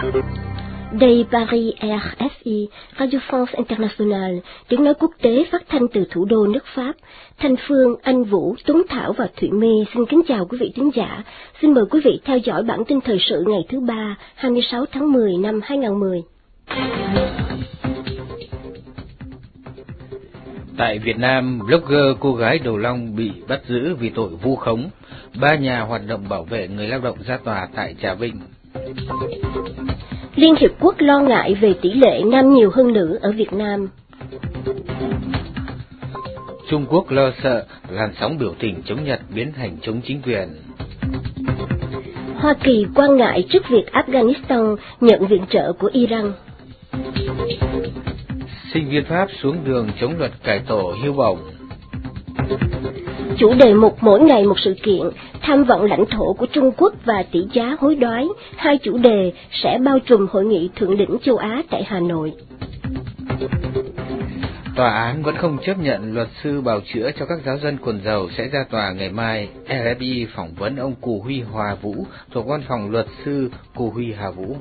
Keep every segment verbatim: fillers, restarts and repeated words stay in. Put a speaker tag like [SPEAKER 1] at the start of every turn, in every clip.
[SPEAKER 1] Đây Paris R F I, Radio France Internationale, tiếng nói quốc tế phát thanh từ thủ đô nước Pháp. Thanh Phương, Anh Vũ, Tuấn Thảo và Thụy My xin kính chào quý vị thính giả. Xin mời quý vị theo dõi bản tin thời sự ngày thứ ba, hai mươi sáu tháng mười năm hai nghìn không trăm mười.
[SPEAKER 2] Tại Việt Nam, blogger cô gái Đầu Long bị bắt giữ vì tội vu khống. Ba nhà hoạt động bảo vệ người lao động ra tòa tại Trà Vinh.
[SPEAKER 1] Liên Hiệp Quốc lo ngại về tỷ lệ nam nhiều hơn nữ ở Việt Nam.
[SPEAKER 2] Trung Quốc lo sợ làn sóng biểu tình chống Nhật biến thành chống chính quyền.
[SPEAKER 1] Hoa Kỳ quan ngại trước việc Afghanistan nhận viện trợ của Iran.
[SPEAKER 2] Sinh viên Pháp xuống đường chống luật cải tổ hưu bổng.
[SPEAKER 1] Chủ đề mục mỗi ngày một sự kiện, tham vọng lãnh thổ của Trung Quốc và tỷ giá hối đoái, hai chủ đề sẽ bao trùm hội nghị thượng đỉnh châu Á tại Hà Nội.
[SPEAKER 2] Tòa án vẫn không chấp nhận luật sư bào chữa cho các giáo dân quần dầu sẽ ra tòa ngày mai. R F I phỏng vấn ông Cù Huy Hòa Vũ thuộc văn phòng luật sư Cù Huy Hà Vũ.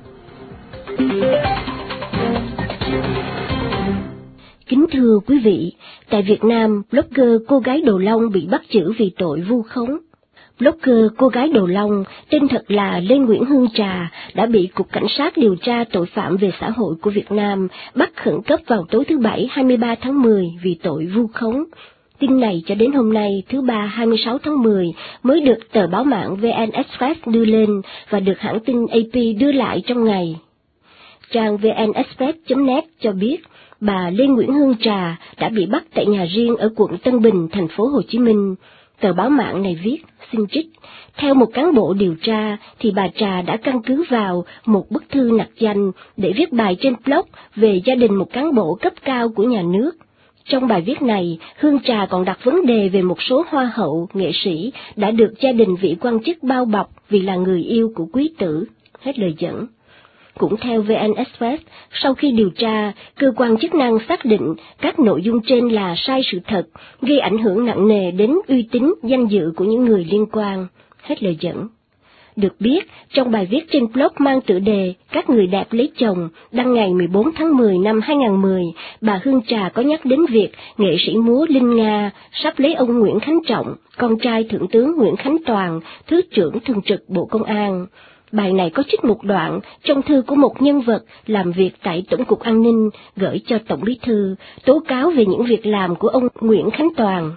[SPEAKER 1] Kính thưa quý vị, tại Việt Nam, blogger cô gái Đầu Long bị bắt giữ vì tội vu khống. Blogger cô gái Đầu Long, tên thật là Lê Nguyễn Hương Trà, đã bị Cục Cảnh sát điều tra tội phạm về xã hội của Việt Nam bắt khẩn cấp vào tối thứ Bảy hai mươi ba tháng mười vì tội vu khống. Tin này cho đến hôm nay, thứ Ba hai mươi sáu tháng mười, mới được tờ báo mạng vê en Express đưa lên và được hãng tin A P đưa lại trong ngày. Trang vê en express chấm net cho biết, bà Lê Nguyễn Hương Trà đã bị bắt tại nhà riêng ở quận Tân Bình, thành phố Hồ Chí Minh. Tờ báo mạng này viết, xin trích, theo một cán bộ điều tra thì bà Trà đã căn cứ vào một bức thư nặc danh để viết bài trên blog về gia đình một cán bộ cấp cao của nhà nước. Trong bài viết này, Hương Trà còn đặt vấn đề về một số hoa hậu, nghệ sĩ đã được gia đình vị quan chức bao bọc vì là người yêu của quý tử. Hết lời dẫn. Cũng theo vê en Express, sau khi điều tra, cơ quan chức năng xác định các nội dung trên là sai sự thật, gây ảnh hưởng nặng nề đến uy tín, danh dự của những người liên quan. Hết lời dẫn. Được biết, trong bài viết trên blog mang tựa đề Các người đẹp lấy chồng, đăng ngày mười bốn tháng mười năm hai nghìn không trăm mười, bà Hương Trà có nhắc đến việc nghệ sĩ múa Linh Nga sắp lấy ông Nguyễn Khánh Trọng, con trai Thượng tướng Nguyễn Khánh Toàn, Thứ trưởng Thường trực Bộ Công an. Bài này có trích một đoạn trong thư của một nhân vật làm việc tại Tổng cục An ninh gửi cho Tổng Bí thư, tố cáo về những việc làm của ông Nguyễn Khánh Toàn.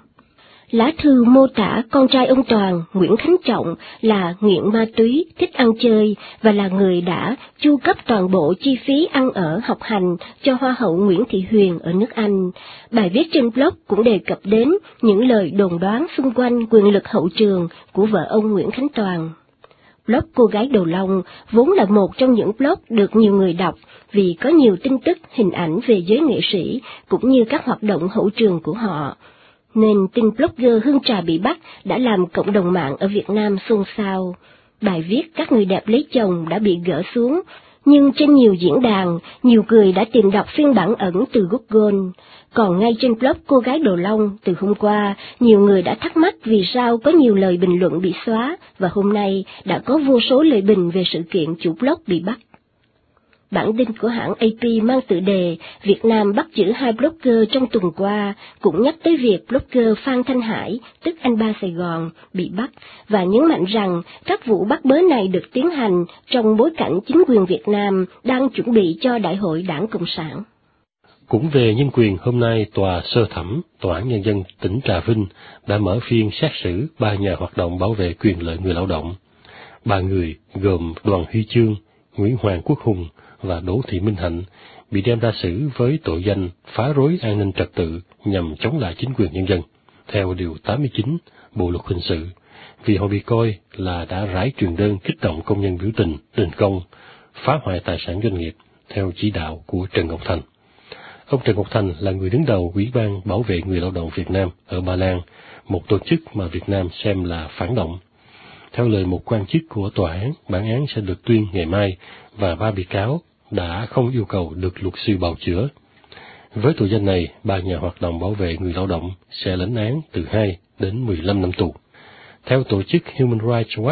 [SPEAKER 1] Lá thư mô tả con trai ông Toàn, Nguyễn Khánh Trọng, là nghiện ma túy, thích ăn chơi và là người đã chu cấp toàn bộ chi phí ăn ở học hành cho Hoa hậu Nguyễn Thị Huyền ở nước Anh. Bài viết trên blog cũng đề cập đến những lời đồn đoán xung quanh quyền lực hậu trường của vợ ông Nguyễn Khánh Toàn. Blog cô gái Đầu Long vốn là một trong những blog được nhiều người đọc vì có nhiều tin tức, hình ảnh về giới nghệ sĩ cũng như các hoạt động hậu trường của họ. Nên tin blogger Hương Trà bị bắt đã làm cộng đồng mạng ở Việt Nam xôn xao. Bài viết Các người đẹp lấy chồng đã bị gỡ xuống, nhưng trên nhiều diễn đàn, nhiều người đã tìm đọc phiên bản ẩn từ Google. Còn ngay trên blog cô gái Đầu Long, từ hôm qua, nhiều người đã thắc mắc vì sao có nhiều lời bình luận bị xóa, và hôm nay đã có vô số lời bình về sự kiện chủ blog bị bắt. Bản tin của hãng A P mang tựa đề Việt Nam bắt giữ hai blogger trong tuần qua cũng nhắc tới việc blogger Phan Thanh Hải, tức anh ba Sài Gòn, bị bắt, và nhấn mạnh rằng các vụ bắt bớ này được tiến hành trong bối cảnh chính quyền Việt Nam đang chuẩn bị cho Đại hội Đảng Cộng sản.
[SPEAKER 3] Cũng về nhân quyền, hôm nay Tòa Sơ thẩm, Tòa án Nhân dân tỉnh Trà Vinh đã mở phiên xét xử ba nhà hoạt động bảo vệ quyền lợi người lao động. Ba người gồm Đoàn Huy Chương, Nguyễn Hoàng Quốc Hùng và Đỗ Thị Minh Hạnh bị đem ra xử với tội danh phá rối an ninh trật tự nhằm chống lại chính quyền nhân dân, theo Điều tám mươi chín Bộ Luật Hình sự, vì họ bị coi là đã rải truyền đơn kích động công nhân biểu tình, đình công, phá hoại tài sản doanh nghiệp, theo chỉ đạo của Trần Ngọc Thành. Ông Trần Ngọc Thành là người đứng đầu Ủy ban Bảo vệ người lao động Việt Nam ở Ba Lan, một tổ chức mà Việt Nam xem là phản động. Theo lời một quan chức của tòa án, bản án sẽ được tuyên ngày mai và ba bị cáo đã không yêu cầu được luật sư bào chữa. Với tội danh này, ba nhà hoạt động bảo vệ người lao động sẽ lãnh án từ hai đến mười lăm năm tù. Theo tổ chức Human Rights Watch,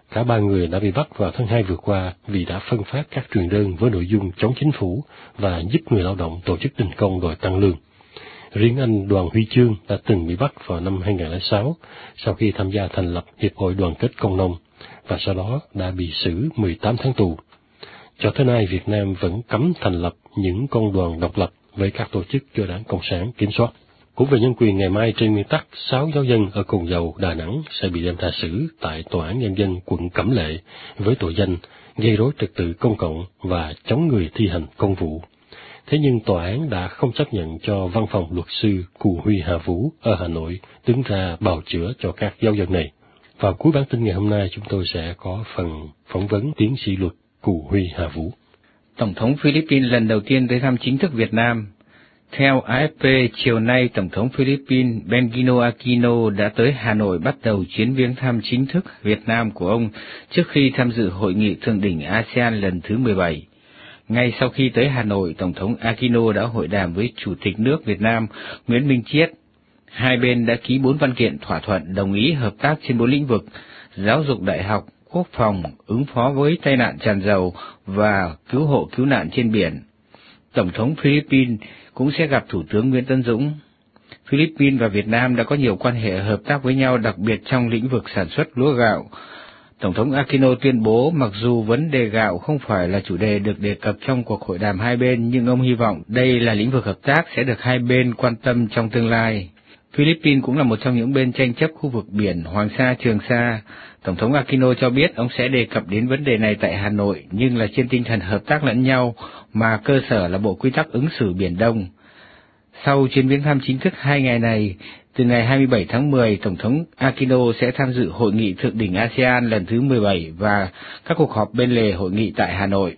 [SPEAKER 3] Cả ba người đã bị bắt vào tháng hai vừa qua vì đã phân phát các truyền đơn với nội dung chống chính phủ và giúp người lao động tổ chức đình công đòi tăng lương. Riêng anh Đoàn Huy Chương đã từng bị bắt vào năm hai nghìn không trăm lẻ sáu sau khi tham gia thành lập Hiệp hội Đoàn kết Công nông và sau đó đã bị xử mười tám tháng tù. Cho tới nay, Việt Nam vẫn cấm thành lập những công đoàn độc lập với các tổ chức do Đảng Cộng sản kiểm soát. Cũng về nhân quyền, ngày mai trên nguyên tắc, sáu giáo dân ở Cồn Dầu, Đà Nẵng sẽ bị đem ra xử tại Tòa án Nhân dân quận Cẩm Lệ với tội danh gây rối trật tự công cộng và chống người thi hành công vụ. Thế nhưng tòa án đã không chấp nhận cho văn phòng luật sư Cù Huy Hà Vũ ở Hà Nội đứng ra bào chữa cho các giáo dân này. Vào cuối bản tin ngày hôm nay, chúng tôi sẽ có phần phỏng vấn tiến sĩ luật Cù Huy Hà Vũ.
[SPEAKER 2] Tổng thống Philippines lần đầu tiên tới thăm chính thức Việt Nam. Theo a ép pê, chiều nay, Tổng thống Philippines Benigno Aquino đã tới Hà Nội bắt đầu chuyến viếng thăm chính thức Việt Nam của ông trước khi tham dự hội nghị thượng đỉnh a sê an lần thứ mười bảy. Ngay sau khi tới Hà Nội, Tổng thống Aquino đã hội đàm với Chủ tịch nước Việt Nam Nguyễn Minh Chiết. Hai bên đã ký bốn văn kiện thỏa thuận đồng ý hợp tác trên bốn lĩnh vực: giáo dục đại học, quốc phòng, ứng phó với tai nạn tràn dầu và cứu hộ cứu nạn trên biển. Tổng thống Philippines cũng sẽ gặp Thủ tướng Nguyễn Tấn Dũng. Philippines và Việt Nam đã có nhiều quan hệ hợp tác với nhau, đặc biệt trong lĩnh vực sản xuất lúa gạo. Tổng thống Aquino tuyên bố mặc dù vấn đề gạo không phải là chủ đề được đề cập trong cuộc hội đàm hai bên, nhưng ông hy vọng đây là lĩnh vực hợp tác sẽ được hai bên quan tâm trong tương lai. Philippines cũng là một trong những bên tranh chấp khu vực biển Hoàng Sa, Trường Sa. Tổng thống Aquino cho biết ông sẽ đề cập đến vấn đề này tại Hà Nội, nhưng là trên tinh thần hợp tác lẫn nhau, mà cơ sở là Bộ Quy tắc ứng xử Biển Đông. Sau chuyến viếng thăm chính thức hai ngày này, từ ngày hai mươi bảy tháng mười, Tổng thống Aquino sẽ tham dự hội nghị thượng đỉnh a sê an lần thứ mười bảy và các cuộc họp bên lề hội nghị tại Hà Nội.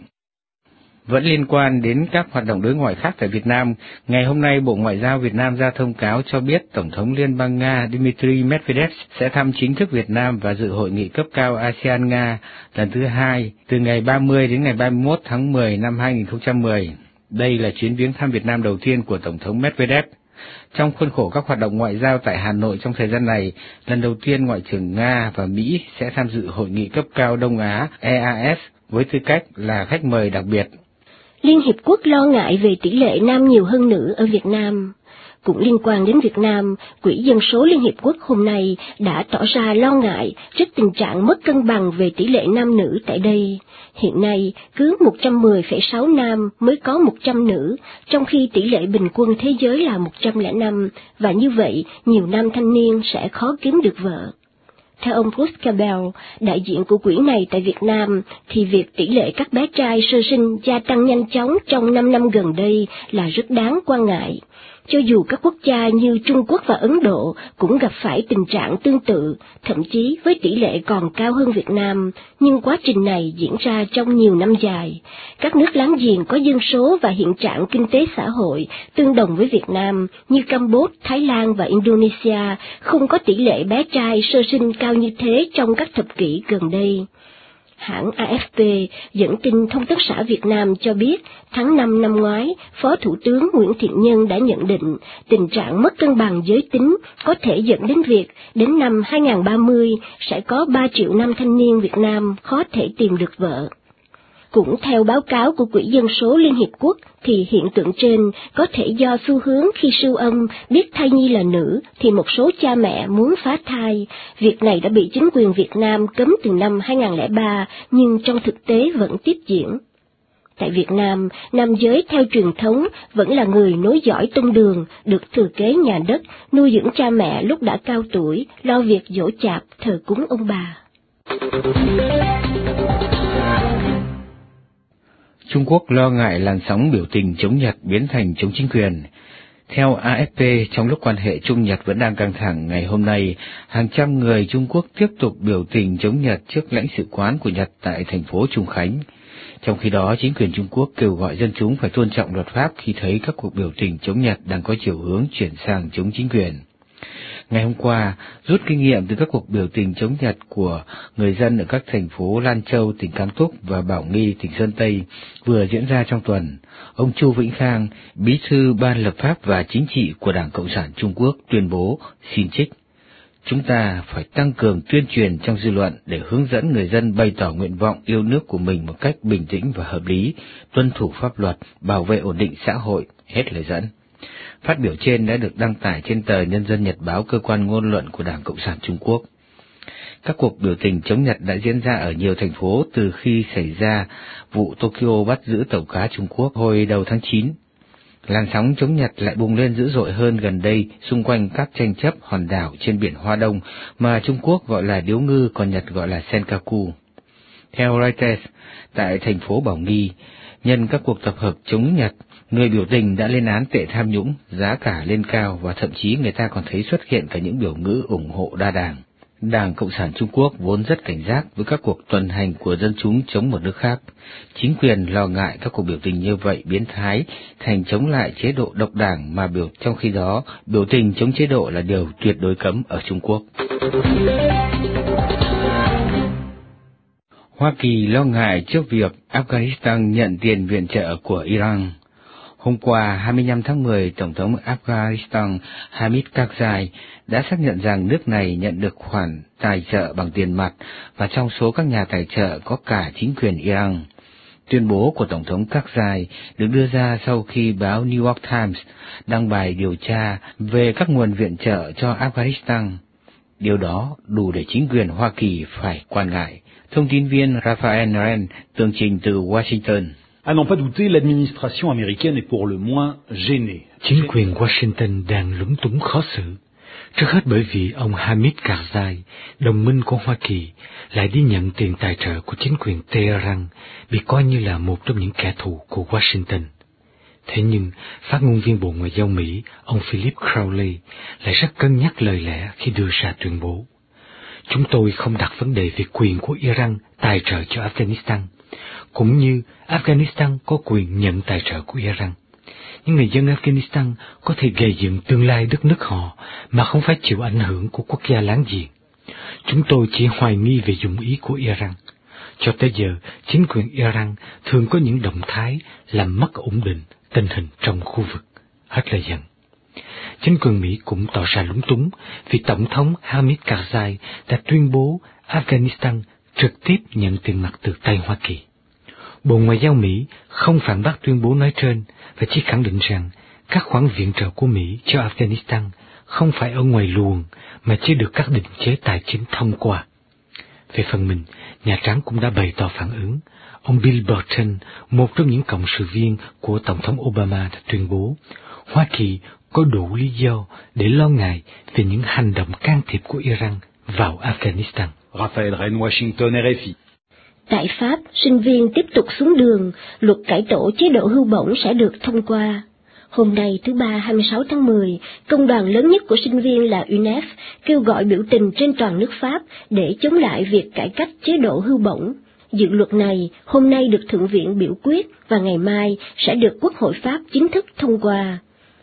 [SPEAKER 2] Vẫn liên quan đến các hoạt động đối ngoại khác tại Việt Nam, ngày hôm nay Bộ Ngoại giao Việt Nam ra thông cáo cho biết Tổng thống Liên bang Nga Dmitry Medvedev sẽ thăm chính thức Việt Nam và dự hội nghị cấp cao a sê an-Nga lần thứ hai từ ngày ba mươi đến ngày ba mươi mốt tháng mười năm hai nghìn không trăm mười. Đây là chuyến viếng thăm Việt Nam đầu tiên của Tổng thống Medvedev. Trong khuôn khổ các hoạt động ngoại giao tại Hà Nội trong thời gian này, lần đầu tiên Ngoại trưởng Nga và Mỹ sẽ tham dự hội nghị cấp cao Đông Á e a ét với tư cách là khách mời đặc biệt.
[SPEAKER 1] Liên Hiệp Quốc lo ngại về tỷ lệ nam nhiều hơn nữ ở Việt Nam. Cũng liên quan đến Việt Nam, Quỹ Dân số Liên Hiệp Quốc hôm nay đã tỏ ra lo ngại trước tình trạng mất cân bằng về tỷ lệ nam nữ tại đây. Hiện nay, cứ một trăm mười phẩy sáu nam mới có một trăm nữ, trong khi tỷ lệ bình quân thế giới là một trăm lẻ năm, và như vậy, nhiều nam thanh niên sẽ khó kiếm được vợ. Theo ông Bruce Cabell, đại diện của quỹ này tại Việt Nam, thì việc tỷ lệ các bé trai sơ sinh gia tăng nhanh chóng trong năm năm gần đây là rất đáng quan ngại. Cho dù các quốc gia như Trung Quốc và Ấn Độ cũng gặp phải tình trạng tương tự, thậm chí với tỷ lệ còn cao hơn Việt Nam, nhưng quá trình này diễn ra trong nhiều năm dài. Các nước láng giềng có dân số và hiện trạng kinh tế xã hội tương đồng với Việt Nam như Campuchia, Thái Lan và Indonesia không có tỷ lệ bé trai sơ sinh cao như thế trong các thập kỷ gần đây. Hãng a ép pê dẫn tin Thông tấn xã Việt Nam cho biết, tháng năm năm ngoái, Phó Thủ tướng Nguyễn Thiện Nhân đã nhận định tình trạng mất cân bằng giới tính có thể dẫn đến việc đến năm hai nghìn không trăm ba mươi sẽ có ba triệu nam thanh niên Việt Nam khó thể tìm được vợ. Cũng theo báo cáo của Quỹ Dân số Liên Hiệp Quốc, thì hiện tượng trên có thể do xu hướng khi siêu âm biết thai nhi là nữ thì một số cha mẹ muốn phá thai. Việc này đã bị chính quyền Việt Nam cấm từ năm hai nghìn không trăm lẻ ba, nhưng trong thực tế vẫn tiếp diễn. Tại Việt Nam, nam giới theo truyền thống vẫn là người nối dõi tông đường, được thừa kế nhà đất, nuôi dưỡng cha mẹ lúc đã cao tuổi, lo việc giỗ chạp, thờ cúng ông bà.
[SPEAKER 2] Trung Quốc lo ngại làn sóng biểu tình chống Nhật biến thành chống chính quyền. Theo a ép pê, trong lúc quan hệ Trung Nhật vẫn đang căng thẳng, ngày hôm nay, hàng trăm người Trung Quốc tiếp tục biểu tình chống Nhật trước lãnh sự quán của Nhật tại thành phố Trùng Khánh. Trong khi đó, chính quyền Trung Quốc kêu gọi dân chúng phải tôn trọng luật pháp khi thấy các cuộc biểu tình chống Nhật đang có chiều hướng chuyển sang chống chính quyền. Ngày hôm qua, rút kinh nghiệm từ các cuộc biểu tình chống Nhật của người dân ở các thành phố Lan Châu, tỉnh Cam Túc và Bảo Nghi, tỉnh Sơn Tây vừa diễn ra trong tuần, ông Chu Vĩnh Khang, bí thư Ban lập pháp và chính trị của Đảng Cộng sản Trung Quốc tuyên bố, xin trích: Chúng ta phải tăng cường tuyên truyền trong dư luận để hướng dẫn người dân bày tỏ nguyện vọng yêu nước của mình một cách bình tĩnh và hợp lý, tuân thủ pháp luật, bảo vệ ổn định xã hội, hết lời dẫn. Phát biểu trên đã được đăng tải trên tờ Nhân dân Nhật báo, cơ quan ngôn luận của Đảng Cộng sản Trung Quốc. Các cuộc biểu tình chống Nhật đã diễn ra ở nhiều thành phố từ khi xảy ra vụ Tokyo bắt giữ tàu cá Trung Quốc hồi đầu tháng chín. Làn sóng chống Nhật lại bùng lên dữ dội hơn gần đây xung quanh các tranh chấp hòn đảo trên biển Hoa Đông mà Trung Quốc gọi là Điếu Ngư, còn Nhật gọi là Senkaku. Theo Reuters, tại thành phố Bảo Nghi, nhân các cuộc tập hợp chống Nhật, người biểu tình đã lên án tệ tham nhũng, giá cả lên cao và thậm chí người ta còn thấy xuất hiện cả những biểu ngữ ủng hộ đa đảng. Đảng Cộng sản Trung Quốc vốn rất cảnh giác với các cuộc tuần hành của dân chúng chống một nước khác. Chính quyền lo ngại các cuộc biểu tình như vậy biến thái thành chống lại chế độ độc đảng, mà biểu trong khi đó biểu tình chống chế độ là điều tuyệt đối cấm ở Trung Quốc. Hoa Kỳ lo ngại trước việc Afghanistan nhận tiền viện trợ của Iran. Hôm qua, hai mươi lăm tháng mười, Tổng thống Afghanistan Hamid Karzai đã xác nhận rằng nước này nhận được khoản tài trợ bằng tiền mặt, và trong số các nhà tài trợ có cả chính quyền Iran. Tuyên bố của Tổng thống Karzai được đưa ra sau khi báo New York Times đăng bài điều tra về các nguồn viện trợ cho Afghanistan. Điều đó đủ để chính quyền Hoa Kỳ phải quan ngại. Thông tin viên Raphael Ren tường trình từ Washington.
[SPEAKER 4] À n'en pas douter, l'administration américaine est pour le moins gênée.
[SPEAKER 5] Chính quyền Washington đang lúng túng khó xử. Trước hết bởi vì ông Hamid Karzai, đồng minh của Hoa Kỳ, lại đi nhận tiền tài trợ của chính quyền Tehran, bị coi như là một trong những kẻ thù của Washington. Thế nhưng, phát ngôn viên Bộ Ngoại giao Mỹ, ông Philip Crowley, lại rất cân nhắc lời lẽ khi đưa ra tuyên bố. Chúng tôi không đặt vấn đề về quyền của Iran tài trợ cho Afghanistan, cũng như Afghanistan có quyền nhận tài trợ của Iran. Nhưng người dân Afghanistan có thể gây dựng tương lai đất nước họ mà không phải chịu ảnh hưởng của quốc gia láng giềng. Chúng tôi chỉ hoài nghi về dụng ý của Iran. Cho tới giờ, chính quyền Iran thường có những động thái làm mất ổn định tình hình trong khu vực. Hết lời dẫn. Chính quyền Mỹ cũng tỏ ra lúng túng vì Tổng thống Hamid Karzai đã tuyên bố Afghanistan trực tiếp nhận tiền mặt từ tay Hoa Kỳ. Bộ Ngoại giao Mỹ không phản bác tuyên bố nói trên và chỉ khẳng định rằng các khoản viện trợ của Mỹ cho Afghanistan không phải ở ngoài luồng mà chỉ được các định chế tài chính thông qua. Về phần mình, Nhà Trắng cũng đã bày tỏ phản ứng. Ông Bill Burton, một trong những cộng sự viên của Tổng thống Obama, đã tuyên bố Hoa Kỳ có đủ lý do để lo ngại về những hành động can thiệp của Iran vào Afghanistan.
[SPEAKER 4] Raphael Ren, Washington, R F I.
[SPEAKER 1] Tại Pháp, sinh viên tiếp tục xuống đường, luật cải tổ chế độ hưu bổng sẽ được thông qua. Hôm nay thứ Ba hai mươi sáu tháng mười, công đoàn lớn nhất của sinh viên là u en e ph kêu gọi biểu tình trên toàn nước Pháp để chống lại việc cải cách chế độ hưu bổng. Dự luật này hôm nay được Thượng viện biểu quyết và ngày mai sẽ được Quốc hội Pháp chính thức thông qua.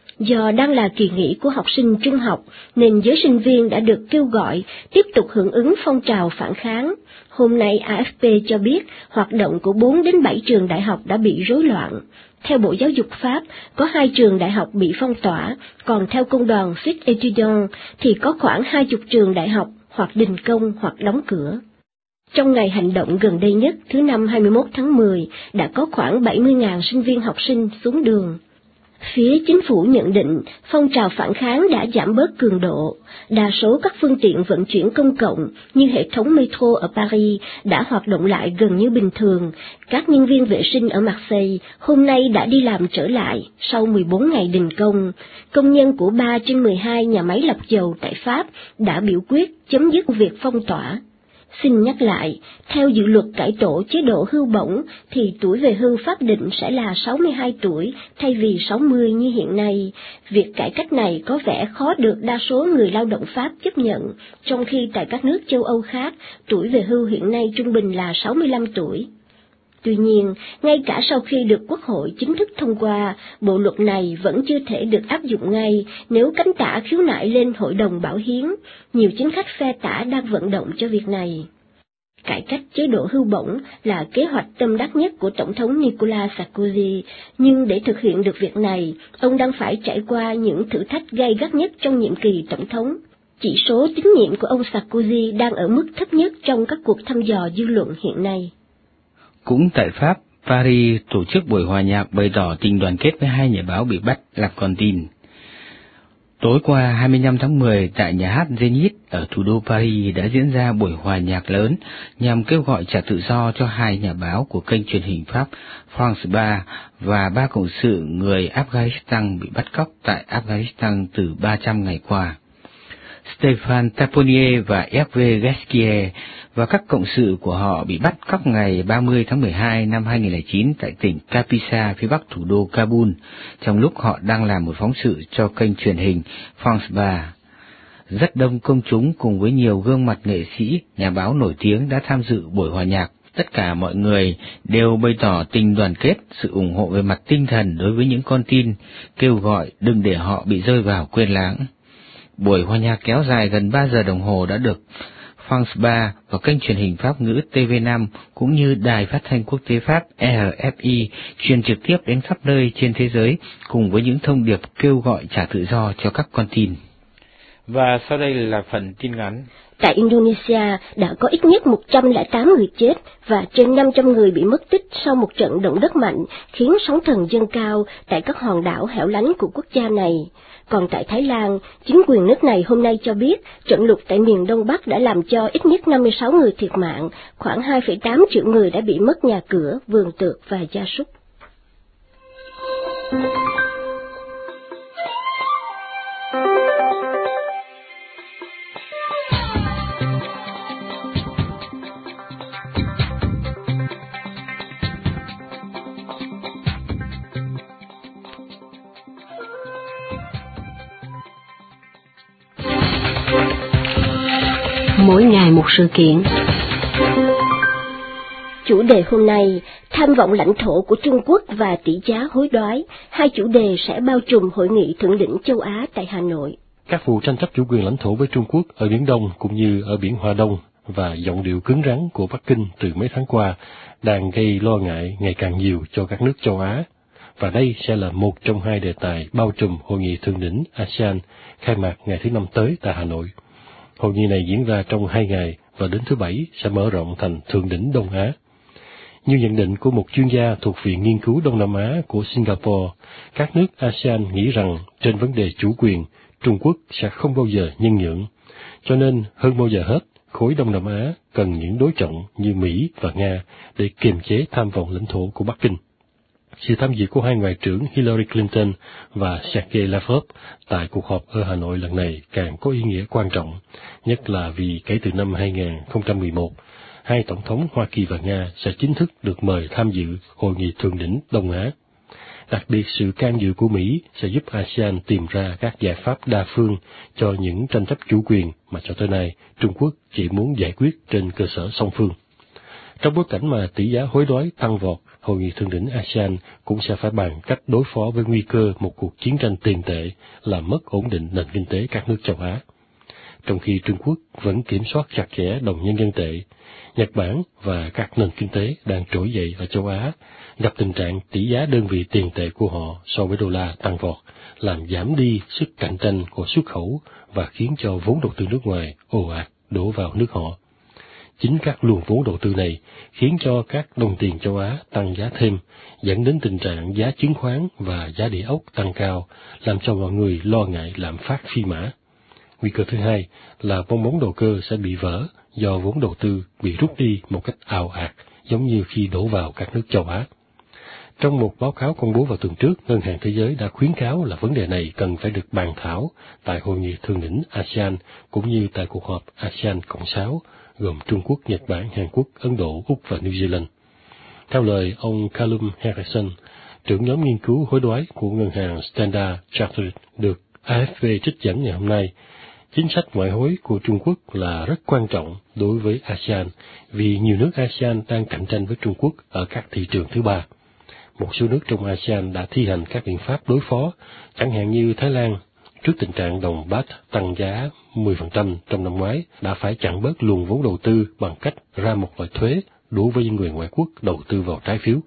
[SPEAKER 1] Do đang là kỳ nghỉ của học sinh trung học, nên giới sinh viên đã được kêu gọi tiếp tục hưởng ứng phong trào phản kháng. Hôm nay a ép pê cho biết hoạt động của bốn đến bảy trường đại học đã bị rối loạn. Theo Bộ Giáo dục Pháp, có hai trường đại học bị phong tỏa, còn theo công đoàn Fit Etudiant thì có khoảng hai chục trường đại học hoặc đình công hoặc đóng cửa. Trong ngày hành động gần đây nhất, thứ Năm hai mươi mốt tháng mười, đã có khoảng bảy mươi nghìn sinh viên học sinh xuống đường. Phía chính phủ nhận định phong trào phản kháng đã giảm bớt cường độ, đa số các phương tiện vận chuyển công cộng như hệ thống metro ở Paris đã hoạt động lại gần như bình thường. Các nhân viên vệ sinh ở Marseille hôm nay đã đi làm trở lại sau mười bốn ngày đình công. Công nhân của ba trên mười hai nhà máy lọc dầu tại Pháp đã biểu quyết chấm dứt việc phong tỏa. Xin nhắc lại, theo dự luật cải tổ chế độ hưu bổng thì tuổi về hưu pháp định sẽ là sáu mươi hai tuổi thay vì sáu mươi như hiện nay. Việc cải cách này có vẻ khó được đa số người lao động Pháp chấp nhận, trong khi tại các nước châu Âu khác, tuổi về hưu hiện nay trung bình là sáu mươi lăm tuổi. Tuy nhiên, ngay cả sau khi được Quốc hội chính thức thông qua, bộ luật này vẫn chưa thể được áp dụng ngay nếu cánh tả khiếu nại lên Hội đồng Bảo hiến. Nhiều chính khách phe tả đang vận động cho việc này. Cải cách chế độ hưu bổng là kế hoạch tâm đắc nhất của Tổng thống Nicolas Sarkozy, nhưng để thực hiện được việc này, ông đang phải trải qua những thử thách gay gắt nhất trong nhiệm kỳ Tổng thống. chỉ số tín nhiệm của ông Sarkozy đang ở mức thấp nhất trong các cuộc thăm dò dư luận hiện nay.
[SPEAKER 2] Cũng tại Pháp, Paris tổ chức buổi hòa nhạc bày tỏ tình đoàn kết với hai nhà báo bị bắt làm con tin. Tối qua hai mươi lăm tháng mười, tại nhà hát Zénith ở thủ đô Paris đã diễn ra buổi hòa nhạc lớn nhằm kêu gọi trả tự do cho hai nhà báo của kênh truyền hình Pháp France ba và ba cộng sự người Afghanistan bị bắt cóc tại Afghanistan từ ba trăm ngày qua. Stéphane Taponnier và Hervé Gasquier và các cộng sự của họ bị bắt cóc ngày ba mươi tháng mười hai năm hai nghìn không trăm lẻ chín tại tỉnh Kapisa phía bắc thủ đô Kabul, trong lúc họ đang làm một phóng sự cho kênh truyền hình France ba. Rất đông công chúng cùng với nhiều gương mặt nghệ sĩ, nhà báo nổi tiếng đã tham dự buổi hòa nhạc. Tất cả mọi người đều bày tỏ tình đoàn kết, sự ủng hộ về mặt tinh thần đối với những con tin, kêu gọi đừng để họ bị rơi vào quên lãng. Buổi hòa nhạc kéo dài gần ba giờ đồng hồ đã được France ba và kênh truyền hình Pháp ngữ T V năm cũng như đài phát thanh quốc tế Pháp R F I truyền trực tiếp đến khắp nơi trên thế giới cùng với những thông điệp kêu gọi trả tự do cho các con tin. Và sau đây là phần tin ngắn.
[SPEAKER 1] Tại Indonesia đã có ít nhất một trăm lẻ tám người chết và trên năm trăm người bị mất tích sau một trận động đất mạnh khiến sóng thần dâng cao tại các hòn đảo hẻo lánh của quốc gia này. Còn tại Thái Lan, chính quyền nước này hôm nay cho biết trận lụt tại miền Đông Bắc đã làm cho ít nhất năm mươi sáu người thiệt mạng, khoảng hai phẩy tám triệu người đã bị mất nhà cửa, vườn tược và gia súc.
[SPEAKER 6] Mỗi ngày một sự kiện.
[SPEAKER 1] Chủ đề hôm nay, tham vọng lãnh thổ của Trung Quốc và tỷ giá hối đoái, hai chủ đề sẽ bao trùm hội nghị thượng đỉnh châu Á tại Hà Nội.
[SPEAKER 3] Các vụ tranh chấp chủ quyền lãnh thổ với Trung Quốc ở Biển Đông cũng như ở Biển Hoa Đông và giọng điệu cứng rắn của Bắc Kinh từ mấy tháng qua đang gây lo ngại ngày càng nhiều cho các nước châu Á. Và đây sẽ là một trong hai đề tài bao trùm hội nghị thượng đỉnh a sê an khai mạc ngày thứ năm tới tại Hà Nội. Hội nghị này diễn ra trong hai ngày và đến thứ Bảy sẽ mở rộng thành Thượng đỉnh Đông Á. Như nhận định của một chuyên gia thuộc Viện Nghiên cứu Đông Nam Á của Singapore, các nước a sê an nghĩ rằng trên vấn đề chủ quyền, Trung Quốc sẽ không bao giờ nhân nhượng. Cho nên, hơn bao giờ hết, khối Đông Nam Á cần những đối trọng như Mỹ và Nga để kiềm chế tham vọng lãnh thổ của Bắc Kinh. Sự tham dự của hai ngoại trưởng Hillary Clinton và Sergei Lavrov tại cuộc họp ở Hà Nội lần này càng có ý nghĩa quan trọng, nhất là vì kể từ năm hai nghìn không trăm mười một, hai tổng thống Hoa Kỳ và Nga sẽ chính thức được mời tham dự hội nghị thượng đỉnh Đông Á. Đặc biệt, sự can dự của Mỹ sẽ giúp a sê an tìm ra các giải pháp đa phương cho những tranh chấp chủ quyền mà cho tới nay Trung Quốc chỉ muốn giải quyết trên cơ sở song phương. Trong bối cảnh mà tỷ giá hối đoái tăng vọt, hội nghị thượng đỉnh a sê an cũng sẽ phải bàn cách đối phó với nguy cơ một cuộc chiến tranh tiền tệ làm mất ổn định nền kinh tế các nước châu Á. Trong khi Trung Quốc vẫn kiểm soát chặt chẽ đồng nhân dân tệ, Nhật Bản và các nền kinh tế đang trỗi dậy ở châu Á gặp tình trạng tỷ giá đơn vị tiền tệ của họ so với đô la tăng vọt, làm giảm đi sức cạnh tranh của xuất khẩu và khiến cho vốn đầu tư nước ngoài ồ ạt đổ vào nước họ. Chính các luồng vốn đầu tư này khiến cho các đồng tiền châu Á tăng giá thêm, dẫn đến tình trạng giá chứng khoán và giá địa ốc tăng cao, làm cho mọi người lo ngại lạm phát phi mã. Nguy cơ thứ hai là bong bóng đầu cơ sẽ bị vỡ do vốn đầu tư bị rút đi một cách ào ạt, giống như khi đổ vào các nước châu Á. Trong một báo cáo công bố vào tuần trước, Ngân hàng Thế giới đã khuyến cáo là vấn đề này cần phải được bàn thảo tại hội nghị thượng đỉnh a sê an cũng như tại cuộc họp a sê an cộng sáu, gồm Trung Quốc, Nhật Bản, Hàn Quốc, Ấn Độ, Úc và New Zealand. Theo lời ông Callum Harrison, trưởng nhóm nghiên cứu hối đoái của ngân hàng Standard Chartered được a ép pê trích dẫn ngày hôm nay, chính sách ngoại hối của Trung Quốc là rất quan trọng đối với a sê an vì nhiều nước a sê an đang cạnh tranh với Trung Quốc ở các thị trường thứ ba. Một số nước trong a sê an đã thi hành các biện pháp đối phó, chẳng hạn như Thái Lan, trước tình trạng đồng baht tăng giá mười phần trăm trong năm ngoái, đã phải chặn bớt luồng vốn đầu tư bằng cách ra một loại thuế đối với những người ngoại quốc đầu tư vào trái phiếu.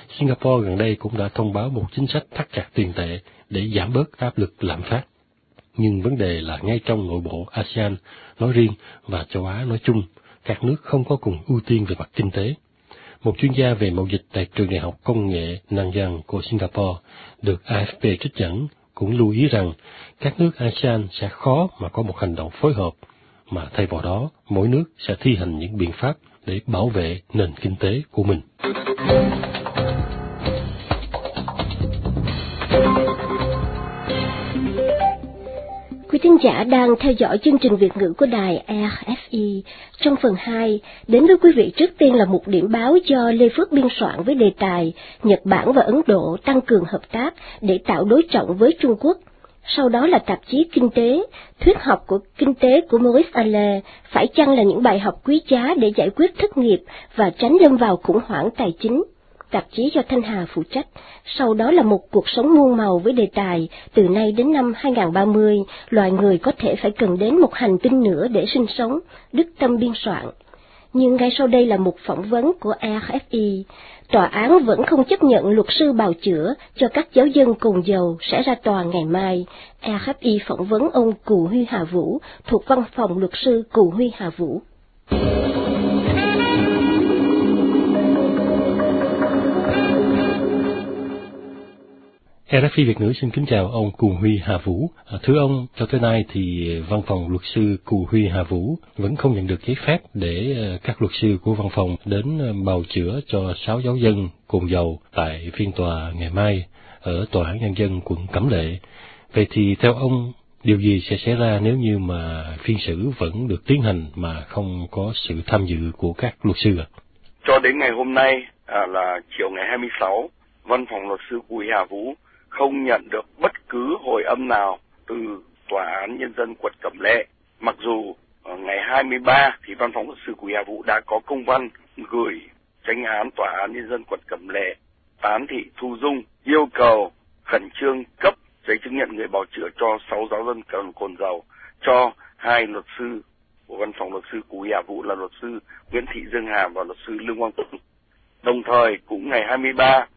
[SPEAKER 3] Singapore gần đây cũng đã thông báo một chính sách thắt chặt tiền tệ để giảm bớt áp lực lạm phát. nhưng vấn đề là ngay trong nội bộ a sê an nói riêng và châu Á nói chung, các nước không có cùng ưu tiên về mặt kinh tế. Một chuyên gia về mậu dịch tại trường đại học công nghệ Nanyang của Singapore được a ép pê trích dẫn cũng lưu ý rằng các nước a sê an sẽ khó mà có một hành động phối hợp, mà thay vào đó mỗi nước sẽ thi hành những biện pháp để bảo vệ nền kinh tế của mình.
[SPEAKER 1] Quý thính giả đang theo dõi chương trình Việt ngữ của đài rờ ép i. Trong phần hai, đến với quý vị trước tiên là một điểm báo do Lê Phước biên soạn với đề tài Nhật Bản và Ấn Độ tăng cường hợp tác để tạo đối trọng với Trung Quốc. Sau đó là tạp chí Kinh tế, thuyết học của kinh tế của Maurice Allais, phải chăng là những bài học quý giá để giải quyết thất nghiệp và tránh lâm vào khủng hoảng tài chính. Tạp chí do Thanh Hà phụ trách. Sau đó là một cuộc sống muôn màu với đề tài từ nay đến năm hai không ba không, loài người có thể phải cần đến một hành tinh nữa để sinh sống, Đức Tâm biên soạn. Nhưng ngay sau đây là một phỏng vấn của rờ ép i. Tòa án vẫn không chấp nhận luật sư bào chữa cho các giáo dân cồn dầu sẽ ra tòa ngày mai. rờ ép i phỏng vấn ông Cù Huy Hà Vũ thuộc văn phòng luật sư Cù Huy Hà Vũ.
[SPEAKER 3] rờ ép i Việt ngữ xin kính chào ông Cù Huy Hà Vũ. À, thưa ông, cho tới nay thì văn phòng luật sư Cù Huy Hà Vũ vẫn không nhận được giấy phép để các luật sư của văn phòng đến bào chữa cho sáu giáo dân cồn dầu tại phiên tòa ngày mai ở Tòa án Nhân dân quận Cẩm Lệ. Vậy thì theo ông, điều gì sẽ xảy ra nếu như mà phiên xử vẫn được tiến hành mà không có sự tham dự của các luật sư ạ?
[SPEAKER 6] Cho đến ngày hôm nay à, là chiều ngày hai mươi sáu, văn phòng luật sư Cù Huy Hà Vũ không nhận được bất cứ hồi âm nào từ Tòa án Nhân dân quận Cẩm Lệ. Mặc dù ngày hai mươi ba thì văn phòng luật sư Cù Huy Hà Vũ đã có công văn gửi chánh án Tòa án Nhân dân quận Cẩm Lệ Tán Thị Thu Dung yêu cầu khẩn trương cấp giấy chứng nhận người bào chữa cho sáu giáo dân cồn cồn dầu cho hai luật sư của văn phòng luật sư Cù Huy Hà Vũ là luật sư Nguyễn Thị Dương Hà và luật sư Lương Quang Tùng. Đồng thời cũng ngày hai mươi ba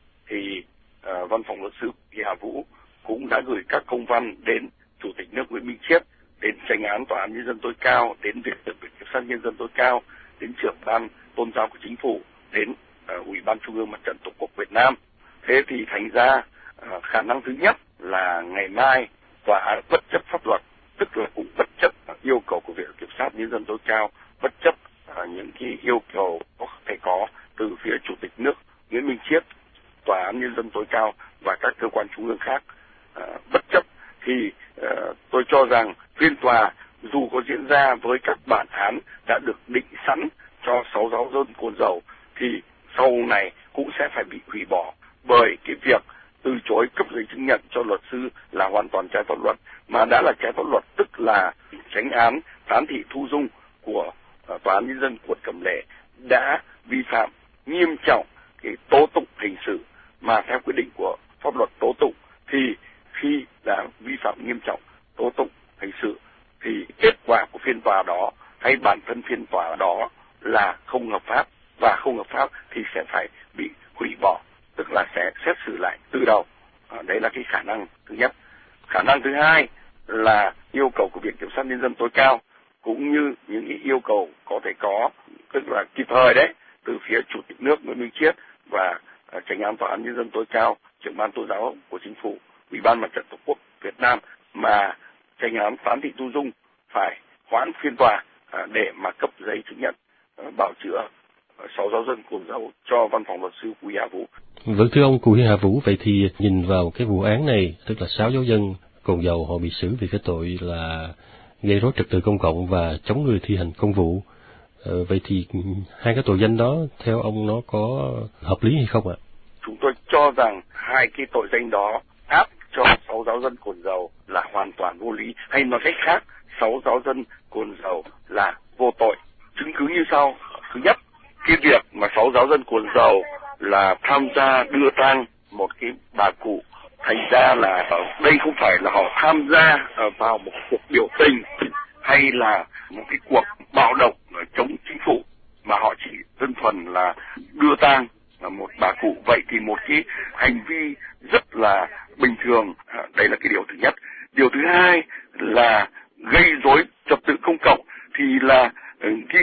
[SPEAKER 6] thì uh, văn phòng luật sư Cù Huy Hà Vũ cũng đã gửi các công văn đến Chủ tịch nước Nguyễn Minh Chiết, đến chánh án Tòa án Nhân dân tối cao, đến Viện Kiểm sát Nhân dân tối cao, đến trưởng ban tôn giáo của chính phủ, đến uh, Ủy ban Trung ương Mặt trận Tổ quốc Việt Nam. Thế thì thành ra uh, khả năng thứ nhất là ngày mai tòa án bất chấp pháp luật, tức là cũng bất chấp yêu cầu của Viện Kiểm sát Nhân dân tối cao, bất chấp uh, những cái yêu cầu có thể có từ phía Chủ tịch nước Nguyễn Minh Chiết, Tòa án Nhân dân tối cao và các cơ quan trung ương khác uh, bất chấp thì uh, tôi cho rằng phiên tòa dù có diễn ra với các bản án đã được định sẵn cho sáu giáo dân cồn dầu thì sau này cũng sẽ phải bị hủy bỏ, bởi cái việc từ chối cấp giấy chứng nhận cho luật sư là hoàn toàn trái pháp luật, mà đã là trái pháp luật tức là chánh án Tán Thị Thu Dung của uh, Tòa án Nhân dân quận Cẩm Lệ đã vi phạm nghiêm trọng cái tố tụng hình sự, mà theo quy định của pháp luật tố tụng thì khi đã vi phạm nghiêm trọng tố tụng hình sự thì kết quả của phiên tòa đó hay bản thân phiên tòa đó là không hợp pháp, và không hợp pháp thì sẽ phải bị hủy bỏ, tức là sẽ xét xử lại từ đầu. À, đấy là cái khả năng thứ nhất. Khả năng thứ hai là yêu cầu của Viện Kiểm sát Nhân dân tối cao cũng như những yêu cầu có thể có, tức là kịp thời đấy, từ phía Chủ tịch nước Nguyễn Minh Chiết và uh, chánh án Tòa án Nhân dân tối cao, trưởng ban tôn giáo của chính phủ, Ủy ban Mặt trận Tổ quốc Việt Nam, mà chánh án Tán Thị Thu Dung phải hoãn phiên tòa uh, để mà cấp giấy chứng nhận uh, bảo chữa uh, sáu giáo dân cồn dầu cho văn phòng luật sư Cù Huy Hà Vũ.
[SPEAKER 3] Vâng, thưa ông Cù Huy Hà Vũ, vậy thì nhìn vào cái vụ án này, tức là sáu giáo dân cồn dầu họ bị xử vì cái tội là gây rối trật tự công cộng và chống người thi hành công vụ. Ờ, vậy thì hai cái tội danh đó theo ông nó có hợp lý hay không ạ?
[SPEAKER 6] Chúng tôi cho rằng hai cái tội danh đó áp cho sáu giáo dân cồn dầu là hoàn toàn vô lý, hay nói cách khác, sáu giáo dân cồn dầu là vô tội. Chứng cứ như sau: thứ nhất, cái việc mà sáu giáo dân cồn dầu là tham gia đưa tang một cái bà cụ, thành ra là đây không phải là họ tham gia vào một cuộc biểu tình hay là một cái cuộc bạo động chống chính phủ, mà họ chỉ đơn thuần là đưa tang một bà cụ. Vậy thì một cái hành vi rất là bình thường, đây là cái điều thứ nhất. Điều điều thứ hai là gây rối trật tự công cộng thì là cái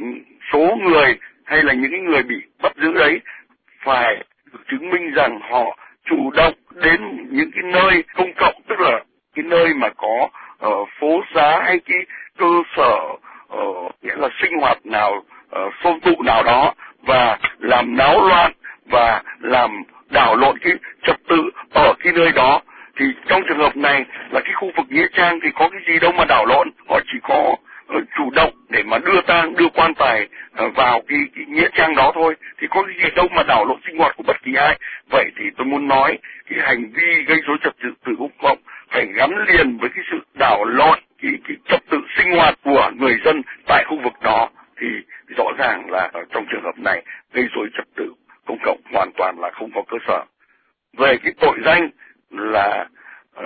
[SPEAKER 6] số người hay là những người bị bắt giữ đấy phải chứng minh rằng họ chủ động đến những cái nơi công cộng, tức là cái nơi mà có uh, phố xá hay cái cơ sở uh, nghĩa là sinh hoạt nào, uh, xôn tụ nào đó và làm náo loạn và làm đảo lộn cái trật tự ở cái nơi đó. Thì trong trường hợp này là cái khu vực nghĩa trang thì có cái gì đâu mà đảo lộn, họ chỉ có uh, chủ động để mà đưa tang, đưa quan tài uh, vào cái, cái nghĩa trang đó thôi, thì có cái gì đâu mà đảo lộn sinh hoạt của bất kỳ ai. Vậy thì tôi muốn nói cái hành vi gây rối trật tự công cộng phải gắn liền với cái sự đảo lộn cái, cái trật tự sinh hoạt của người dân tại khu vực đó, thì rõ ràng là ở trong trường hợp này gây rối trật tự công cộng hoàn toàn là không có cơ sở. Về cái tội danh là uh,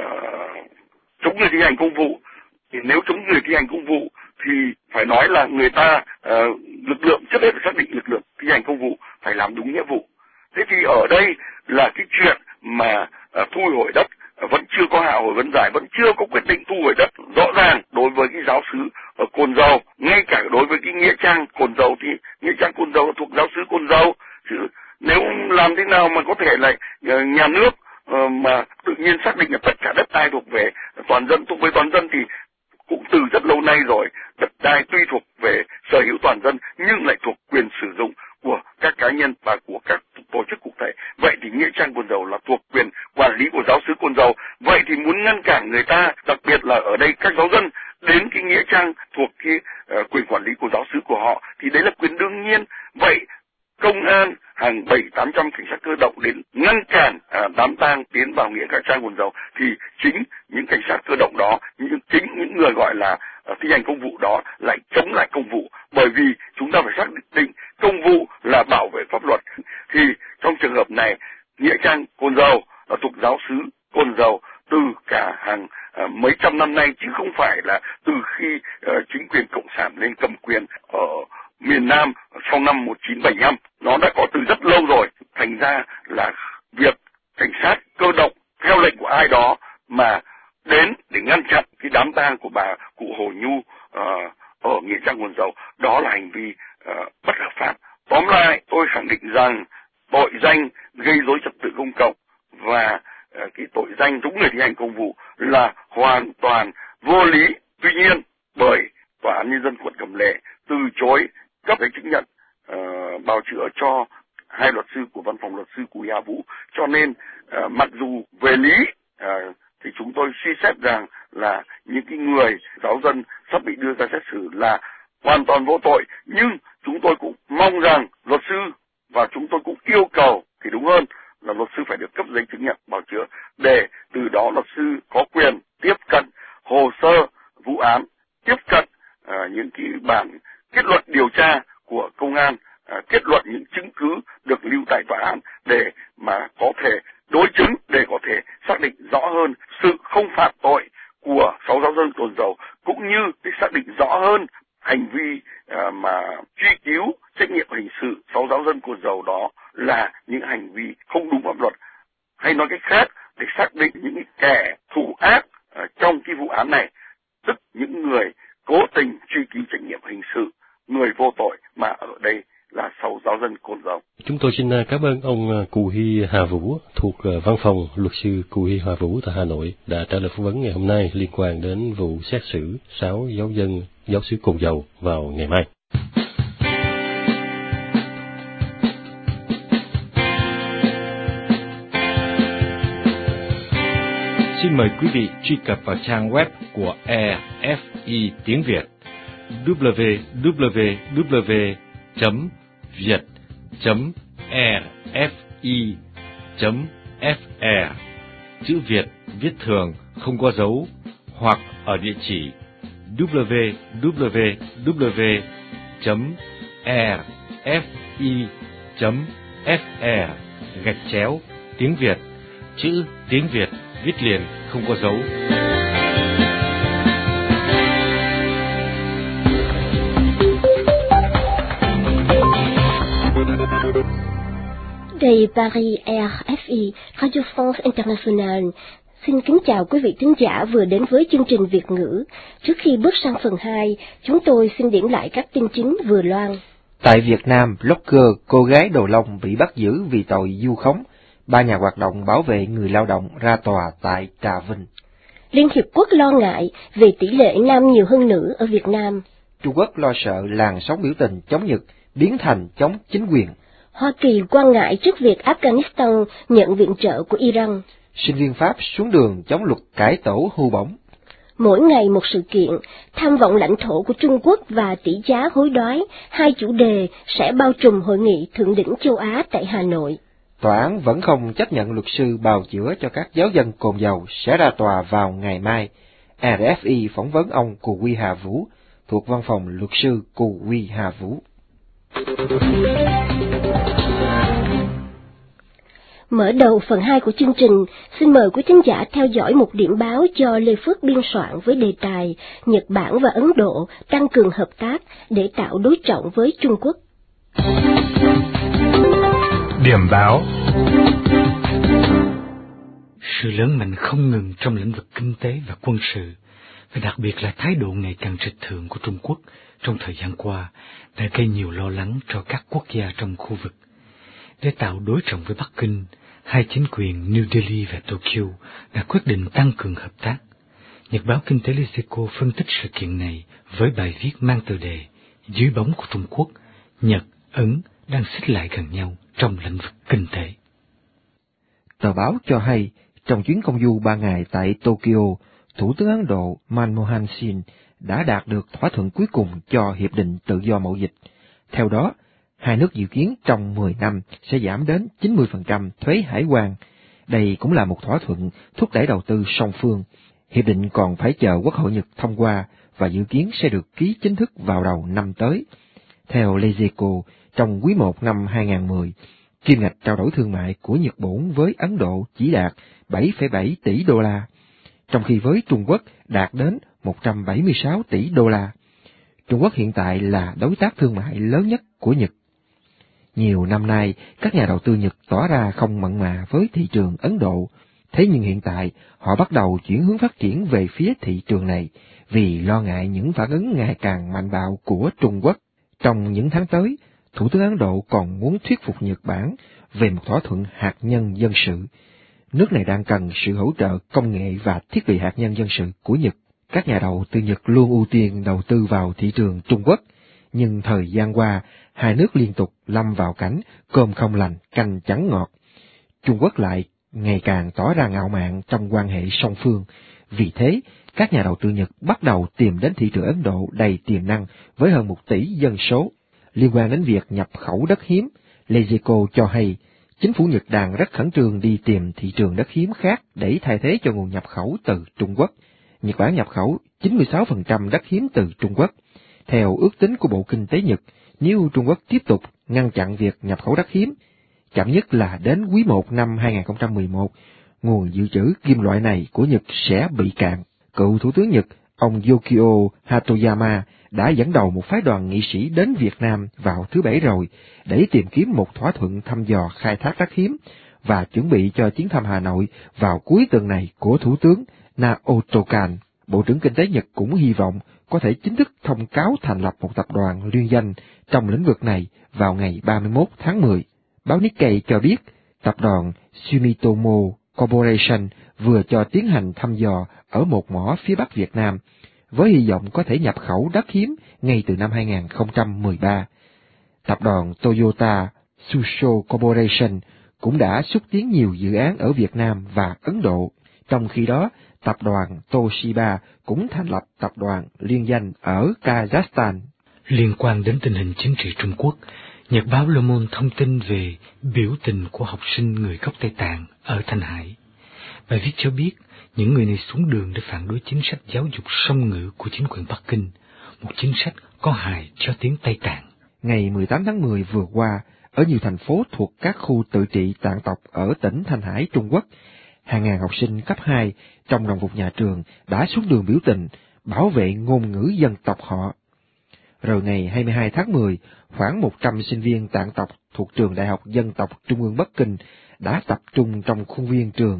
[SPEAKER 6] chống người thi hành công vụ, thì nếu chống người thi hành công vụ thì phải nói là người ta uh, lực lượng trước hết phải xác định lực lượng thi hành công vụ phải làm đúng nghĩa vụ. Thế thì ở đây là cái chuyện mà uh, thu hồi đất uh, vẫn chưa có hạ hồi vấn giải, vẫn chưa có quyết định thu hồi đất rõ ràng đối với cái giáo xứ ở Cồn Dầu, ngay cả đối với cái nghĩa trang Cồn Dầu thì nghĩa trang Cồn Dầu thuộc giáo xứ Cồn Dầu. Chứ nếu làm thế nào mà có thể là uh, nhà nước uh, mà tự nhiên xác định là tất cả đất đai thuộc về toàn dân, thuộc về toàn dân thì cũng từ rất lâu nay rồi, đất đai tuy thuộc về sở hữu toàn dân nhưng lại thuộc quyền sử dụng của các cá nhân và của các tổ chức cụ thể. Vậy thì nghĩa trang Cồn Dầu là thuộc quyền quản lý của giáo xứ Cồn Dầu. Vậy thì muốn ngăn cản người ta, đặc biệt là ở đây các giáo dân đến cái nghĩa trang thuộc cái uh, quyền quản lý của giáo xứ của họ, thì đấy là quyền đương nhiên. Vậy công an hàng bảy tám trăm cảnh sát cơ động đến ngăn cản à, đám tang tiến vào nghĩa trang Cồn Dầu, thì chính những cảnh sát cơ động đó, những chính những người gọi là uh, thi hành công vụ đó lại chống lại công vụ, bởi vì chúng ta phải xác định công vụ là bảo vệ pháp luật. Thì trong trường hợp này nghĩa trang Cồn Dầu là thuộc giáo xứ Cồn Dầu từ cả hàng uh, mấy trăm năm nay, chứ không phải là từ khi uh, chính quyền cộng sản lên cầm quyền ở miền Nam sau năm một nghìn chín trăm bảy mươi lăm. Nó đã có từ rất lâu rồi. Thành ra là việc cảnh sát cơ động theo lệnh của ai đó mà đến để ngăn chặn cái đám tang của bà cụ Hồ Nhu uh, ở nghĩa trang Cồn Dầu, đó là hành vi uh, bất hợp pháp. Tóm lại, tôi khẳng định rằng tội danh gây rối trật tự công cộng và uh, cái tội danh chống người thi hành công vụ là hoàn toàn vô lý. Tuy nhiên, bởi Tòa án Nhân dân quận Cẩm Lệ từ chối cấp giấy chứng nhận uh, bào chữa cho hai luật sư của văn phòng luật sư Cù Hà Vũ, cho nên uh, mặc dù về lý uh, thì chúng tôi suy xét rằng là những cái người giáo dân sắp bị đưa ra xét xử là hoàn toàn vô tội, nhưng chúng tôi cũng mong rằng luật sư và chúng tôi cũng yêu cầu thì đúng hơn là luật sư phải được cấp giấy chứng nhận bào chữa, để từ đó luật sư có quyền tiếp cận hồ sơ vụ án, tiếp cận uh, những cái bản kết luận điều tra của công an, uh, kết luận những chứng cứ được lưu tại tòa án để mà có thể đối chứng, để có thể xác định rõ hơn sự không phạm tội của sáu giáo dân Cồn Dầu, cũng như để xác định rõ hơn hành vi uh, mà truy cứu trách nhiệm hình sự sáu giáo dân Cồn Dầu đó là những hành vi không đúng pháp luật. Hay nói cách khác, để xác định những kẻ thủ ác uh, trong cái vụ án này, tức những người cố tình truy cứu trách nhiệm hình sự người vô tội, mà ở đây là sáu giáo dân Cồn Dầu.
[SPEAKER 3] Chúng tôi xin cảm ơn ông Cù Huy Hà Vũ thuộc văn phòng luật sư Cù Huy Hà Vũ tại Hà Nội đã trả lời phỏng vấn ngày hôm nay liên quan đến vụ xét xử sáu giáo dân giáo xứ Cồn Dầu vào ngày mai.
[SPEAKER 2] Xin mời quý vị truy cập vào trang web của e ép i tiếng Việt w w w chấm việt chấm e ép i chấm f r, chữ Việt viết thường không có dấu, hoặc ở địa chỉ w w w chấm e ép i chấm f r gạch chéo tiếng Việt, chữ tiếng Việt viết liền không có dấu.
[SPEAKER 1] Đây Paris R F I, Radio France Internationale. Xin kính chào quý vị thính giả vừa đến với chương trình Việt ngữ. Trước khi bước sang phần hai, chúng tôi xin điểm lại các tin chính vừa loan.
[SPEAKER 7] Tại Việt Nam, blogger cô gái Đồ Long bị bắt giữ vì tội vu khống. Ba nhà hoạt động bảo vệ người lao động ra tòa tại Trà Vinh.
[SPEAKER 1] Liên Hiệp Quốc lo ngại về tỷ lệ nam nhiều hơn nữ ở Việt Nam.
[SPEAKER 7] Trung Quốc lo sợ làn sóng biểu tình chống Nhật biến thành chống chính quyền.
[SPEAKER 1] Hoa Kỳ quan ngại trước việc Afghanistan nhận viện trợ của Iran.
[SPEAKER 7] Sinh viên Pháp xuống đường chống luật cải tổ hưu bổng.
[SPEAKER 1] Mỗi ngày một sự kiện, tham vọng lãnh thổ của Trung Quốc và tỷ giá hối đoái, hai chủ đề sẽ bao trùm hội nghị thượng đỉnh châu Á tại Hà Nội.
[SPEAKER 7] Tòa án vẫn không chấp nhận luật sư bào chữa cho các giáo dân cồn dầu sẽ ra tòa vào ngày mai. rờ ép i phỏng vấn ông Cù Huy Hà Vũ, thuộc văn phòng luật sư Cù Huy Hà Vũ.
[SPEAKER 1] Mở đầu phần hai của chương trình, xin mời quý thính giả theo dõi một điểm báo do Lê Phước biên soạn với đề tài Nhật Bản và Ấn Độ tăng cường hợp tác để tạo đối trọng với Trung Quốc.
[SPEAKER 8] Điểm báo.
[SPEAKER 5] Sự lớn mạnh không ngừng trong lĩnh vực kinh tế và quân sự, và đặc biệt là thái độ ngày càng trịch thượng của Trung Quốc trong thời gian qua đã gây nhiều lo lắng cho các quốc gia trong khu vực. Để tạo đối trọng với Bắc Kinh, hai chính quyền New Delhi và Tokyo đã quyết định tăng cường hợp tác. Nhật báo Kinh tế Lysico phân tích sự kiện này với bài viết mang tựa đề Dưới bóng của Trung Quốc, Nhật, Ấn đang xích lại gần nhau trong lĩnh vực kinh tế.
[SPEAKER 7] Tờ báo cho hay, trong chuyến công du ba ngày tại Tokyo, Thủ tướng Ấn Độ Manmohan Singh đã đạt được thỏa thuận cuối cùng cho Hiệp định Tự do Mậu Dịch. Theo đó, hai nước dự kiến trong mười năm sẽ giảm đến chín mươi phần trăm thuế hải quan. Đây cũng là một thỏa thuận thúc đẩy đầu tư song phương. Hiệp định còn phải chờ Quốc hội Nhật thông qua và dự kiến sẽ được ký chính thức vào đầu năm tới. Theo Lysico, trong quý một năm hai nghìn không trăm mười, kim ngạch trao đổi thương mại của Nhật Bản với Ấn Độ chỉ đạt bảy phẩy bảy tỷ đô la, trong khi với Trung Quốc đạt đến một trăm bảy mươi sáu tỷ đô la. Trung Quốc hiện tại là đối tác thương mại lớn nhất của Nhật. Nhiều năm nay, các nhà đầu tư Nhật tỏ ra không mặn mà với thị trường Ấn Độ, thế nhưng hiện tại họ bắt đầu chuyển hướng phát triển về phía thị trường này vì lo ngại những phản ứng ngày càng mạnh bạo của Trung Quốc. Trong những tháng tới, Thủ tướng Ấn Độ còn muốn thuyết phục Nhật Bản về một thỏa thuận hạt nhân dân sự. Nước này đang cần sự hỗ trợ công nghệ và thiết bị hạt nhân dân sự của Nhật. Các nhà đầu tư Nhật luôn ưu tiên đầu tư vào thị trường Trung Quốc, nhưng thời gian qua, hai nước liên tục lâm vào cảnh cơm không lành, canh chẳng ngọt. Trung Quốc lại ngày càng tỏ ra ngạo mạn trong quan hệ song phương. Vì thế, các nhà đầu tư Nhật bắt đầu tìm đến thị trường Ấn Độ đầy tiềm năng với hơn một tỷ dân số. Liên quan đến việc nhập khẩu đất hiếm, Lysico cho hay, chính phủ Nhật đang rất khẩn trương đi tìm thị trường đất hiếm khác để thay thế cho nguồn nhập khẩu từ Trung Quốc. Nhật Bản nhập khẩu chín mươi sáu phần trăm đất hiếm từ Trung Quốc. Theo ước tính của Bộ Kinh tế Nhật, nếu Trung Quốc tiếp tục ngăn chặn việc nhập khẩu đất hiếm, chậm nhất là đến quý một năm hai nghìn không trăm mười một, nguồn dự trữ kim loại này của Nhật sẽ bị cạn. Cựu Thủ tướng Nhật, ông Yukio Hatoyama, đã dẫn đầu một phái đoàn nghị sĩ đến Việt Nam vào thứ Bảy rồi để tìm kiếm một thỏa thuận thăm dò khai thác đất hiếm và chuẩn bị cho chuyến thăm Hà Nội vào cuối tuần này của Thủ tướng Naoto Kan. Bộ trưởng Kinh tế Nhật cũng hy vọng có thể chính thức thông cáo thành lập một tập đoàn liên danh trong lĩnh vực này vào ngày ba mươi mốt tháng mười. Báo Nikkei cho biết, tập đoàn Sumitomo Corporation vừa cho tiến hành thăm dò ở một mỏ phía Bắc Việt Nam, với hy vọng có thể nhập khẩu đất hiếm ngay từ năm hai nghìn không trăm mười ba. Tập đoàn Toyota Tsusho Corporation cũng đã xúc tiến nhiều dự án ở Việt Nam và Ấn Độ. Trong khi đó, tập đoàn Toshiba cũng thành lập tập đoàn liên danh ở Kazakhstan.
[SPEAKER 5] Liên quan đến tình hình chính trị Trung Quốc, Nhật báo Le Monde thông tin về biểu tình của học sinh người gốc Tây Tạng ở Thanh Hải. Bài viết cho biết, những người này xuống đường để phản đối chính sách giáo dục song ngữ của chính quyền Bắc Kinh, một chính sách có hại cho tiếng Tây Tạng.
[SPEAKER 7] Ngày mười tám tháng mười vừa qua, ở nhiều thành phố thuộc các khu tự trị tạng tộc ở tỉnh Thanh Hải, Trung Quốc, hàng ngàn học sinh cấp hai trong đồng phục nhà trường đã xuống đường biểu tình, bảo vệ ngôn ngữ dân tộc họ. Rồi ngày hai mươi hai tháng mười, khoảng một trăm sinh viên tạng tộc thuộc trường Đại học Dân tộc Trung ương Bắc Kinh đã tập trung trong khuôn viên trường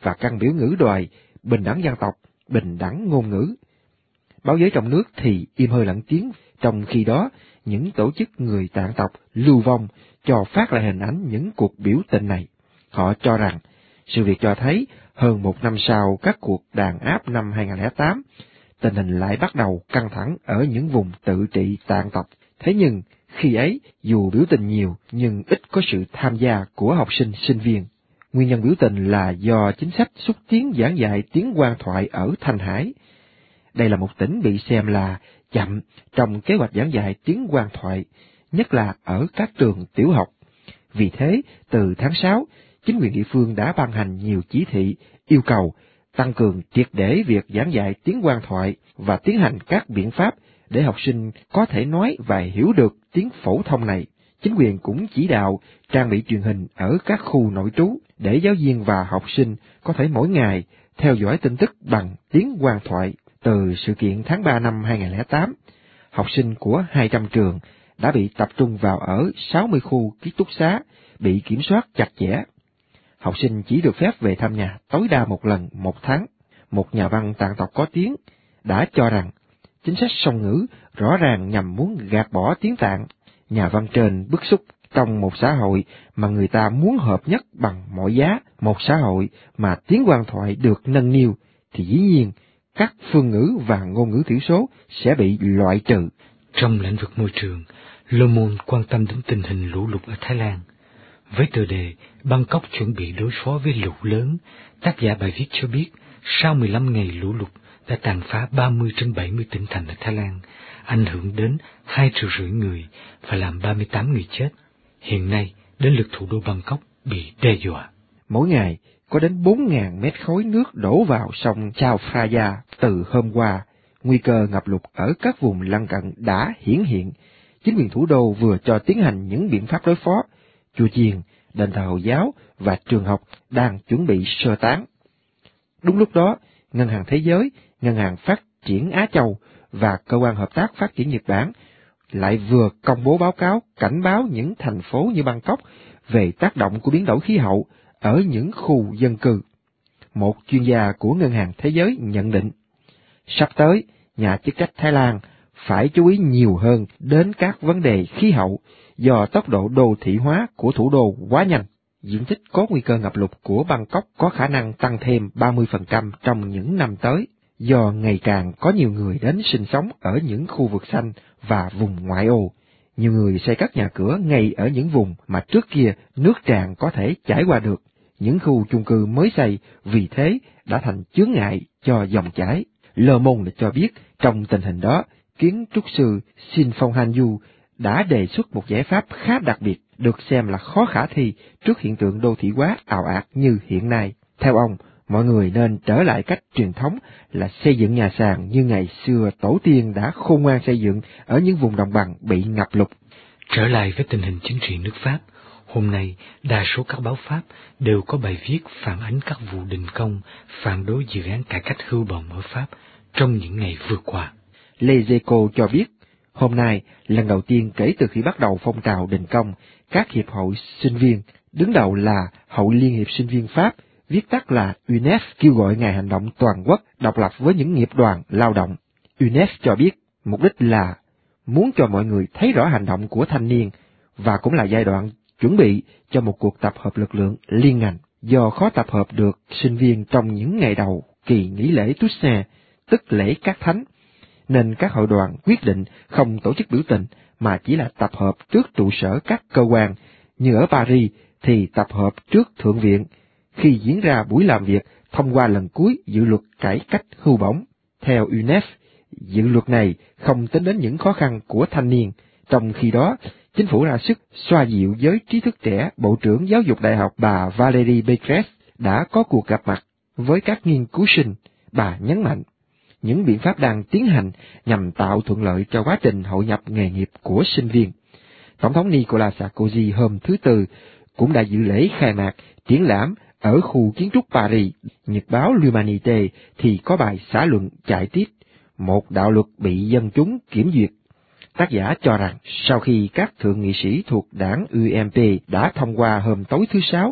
[SPEAKER 7] và căn biểu ngữ đòi bình đẳng dân tộc, bình đẳng ngôn ngữ. Báo giới trong nước thì im hơi lặng tiếng, trong khi đó những tổ chức người Tạng tộc lưu vong cho phát lại hình ảnh những cuộc biểu tình này. Họ cho rằng sự việc cho thấy hơn một năm sau các cuộc đàn áp năm hai không không tám, tình hình lại bắt đầu căng thẳng ở những vùng tự trị Tạng tộc. Thế nhưng khi ấy dù biểu tình nhiều nhưng ít có sự tham gia của học sinh sinh viên. Nguyên nhân biểu tình là do chính sách xúc tiến giảng dạy tiếng Quan thoại ở Thanh Hải. Đây là một tỉnh bị xem là chậm trong kế hoạch giảng dạy tiếng Quan thoại, nhất là ở các trường tiểu học. Vì thế, từ tháng sáu, chính quyền địa phương đã ban hành nhiều chỉ thị yêu cầu tăng cường triệt để việc giảng dạy tiếng Quan thoại và tiến hành các biện pháp để học sinh có thể nói và hiểu được tiếng phổ thông này. Chính quyền cũng chỉ đạo trang bị truyền hình ở các khu nội trú để giáo viên và học sinh có thể mỗi ngày theo dõi tin tức bằng tiếng Quan thoại. Từ sự kiện tháng ba năm hai không không tám, học sinh của hai trăm trường đã bị tập trung vào ở sáu mươi khu ký túc xá, bị kiểm soát chặt chẽ. Học sinh chỉ được phép về thăm nhà tối đa một lần một tháng. Một nhà văn Tạng tộc có tiếng đã cho rằng chính sách song ngữ rõ ràng nhằm muốn gạt bỏ tiếng Tạng. Nhà văn trên bức xúc trong một xã hội mà người ta muốn hợp nhất bằng mọi giá, một xã hội mà tiếng Quan thoại được nâng niu, thì dĩ nhiên các phương ngữ và ngôn ngữ thiểu số sẽ bị loại trừ.
[SPEAKER 5] Trong lĩnh vực môi trường, Le Monde quan tâm đến tình hình lũ lụt ở Thái Lan. Với tựa đề Bangkok chuẩn bị đối phó với lụt lớn, tác giả bài viết cho biết sau mười lăm ngày lũ lụt đã tàn phá ba mươi trên bảy mươi tỉnh thành ở Thái Lan, ảnh hưởng đến hai triệu rưỡi người và làm ba mươi tám người chết. Hiện nay, đến lượt thủ đô Bangkok bị đe dọa.
[SPEAKER 7] Mỗi ngày, có đến bốn nghìn mét khối nước đổ vào sông Chao Phraya từ hôm qua. Nguy cơ ngập lụt ở các vùng lân cận đã hiển hiện. Chính quyền thủ đô vừa cho tiến hành những biện pháp đối phó. Chùa chiền, đền thờ Hồi giáo và trường học đang chuẩn bị sơ tán. Đúng lúc đó, Ngân hàng Thế giới, Ngân hàng Phát triển Á Châu và Cơ quan Hợp tác Phát triển Nhật Bản lại vừa công bố báo cáo cảnh báo những thành phố như Bangkok về tác động của biến đổi khí hậu ở những khu dân cư. Một chuyên gia của Ngân hàng Thế giới nhận định, sắp tới, nhà chức trách Thái Lan phải chú ý nhiều hơn đến các vấn đề khí hậu do tốc độ đô thị hóa của thủ đô quá nhanh. Diện tích có nguy cơ ngập lụt của Bangkok có khả năng tăng thêm ba mươi phần trăm trong những năm tới, do ngày càng có nhiều người đến sinh sống ở những khu vực xanh và vùng ngoại ô. Nhiều người xây cất nhà cửa ngay ở những vùng mà trước kia nước tràn có thể chảy qua được. Những khu chung cư mới xây vì thế đã thành chướng ngại cho dòng chảy. Le Monde cho biết trong tình hình đó, kiến trúc sư Shin Phong Han Yu đã đề xuất một giải pháp khá đặc biệt, được xem là khó khả thi trước hiện tượng đô thị hóa ào ạt như hiện nay. Theo ông, mọi người nên trở lại cách truyền thống là xây dựng nhà sàn như ngày xưa tổ tiên đã khôn ngoan xây dựng ở những vùng đồng bằng bị ngập lụt.
[SPEAKER 5] Trở lại với tình hình chính trị nước Pháp, hôm nay đa số các báo Pháp đều có bài viết phản ánh các vụ đình công phản đối dự án cải cách hưu bổng ở Pháp trong những ngày vừa qua.
[SPEAKER 7] Les Echos cho biết, hôm nay, lần đầu tiên kể từ khi bắt đầu phong trào đình công, các hiệp hội sinh viên, đứng đầu là Hội Liên hiệp Sinh viên Pháp, viết tắt là u en e ph, kêu gọi ngày hành động toàn quốc độc lập với những nghiệp đoàn lao động. u en e ph cho biết, mục đích là muốn cho mọi người thấy rõ hành động của thanh niên, và cũng là giai đoạn chuẩn bị cho một cuộc tập hợp lực lượng liên ngành. Do khó tập hợp được sinh viên trong những ngày đầu kỳ nghỉ lễ Toussaint, tức lễ các thánh, nên các hội đoàn quyết định không tổ chức biểu tình mà chỉ là tập hợp trước trụ sở các cơ quan, như ở Paris thì tập hợp trước Thượng viện, khi diễn ra buổi làm việc thông qua lần cuối dự luật cải cách hưu bổng. Theo u en e ph, dự luật này không tính đến những khó khăn của thanh niên, trong khi đó chính phủ ra sức xoa dịu giới trí thức trẻ. Bộ trưởng Giáo dục Đại học bà Valérie Pécresse đã có cuộc gặp mặt với các nghiên cứu sinh. Bà nhấn mạnh, những biện pháp đang tiến hành nhằm tạo thuận lợi cho quá trình hội nhập nghề nghiệp của sinh viên. Tổng thống Nicolas Sarkozy hôm thứ Tư cũng đã dự lễ khai mạc triển lãm ở khu kiến trúc Paris. Nhật báo L'Humanité thì có bài xã luận chạy tiếp, một đạo luật bị dân chúng kiểm duyệt. Tác giả cho rằng sau khi các thượng nghị sĩ thuộc đảng u em pê đã thông qua hôm tối thứ Sáu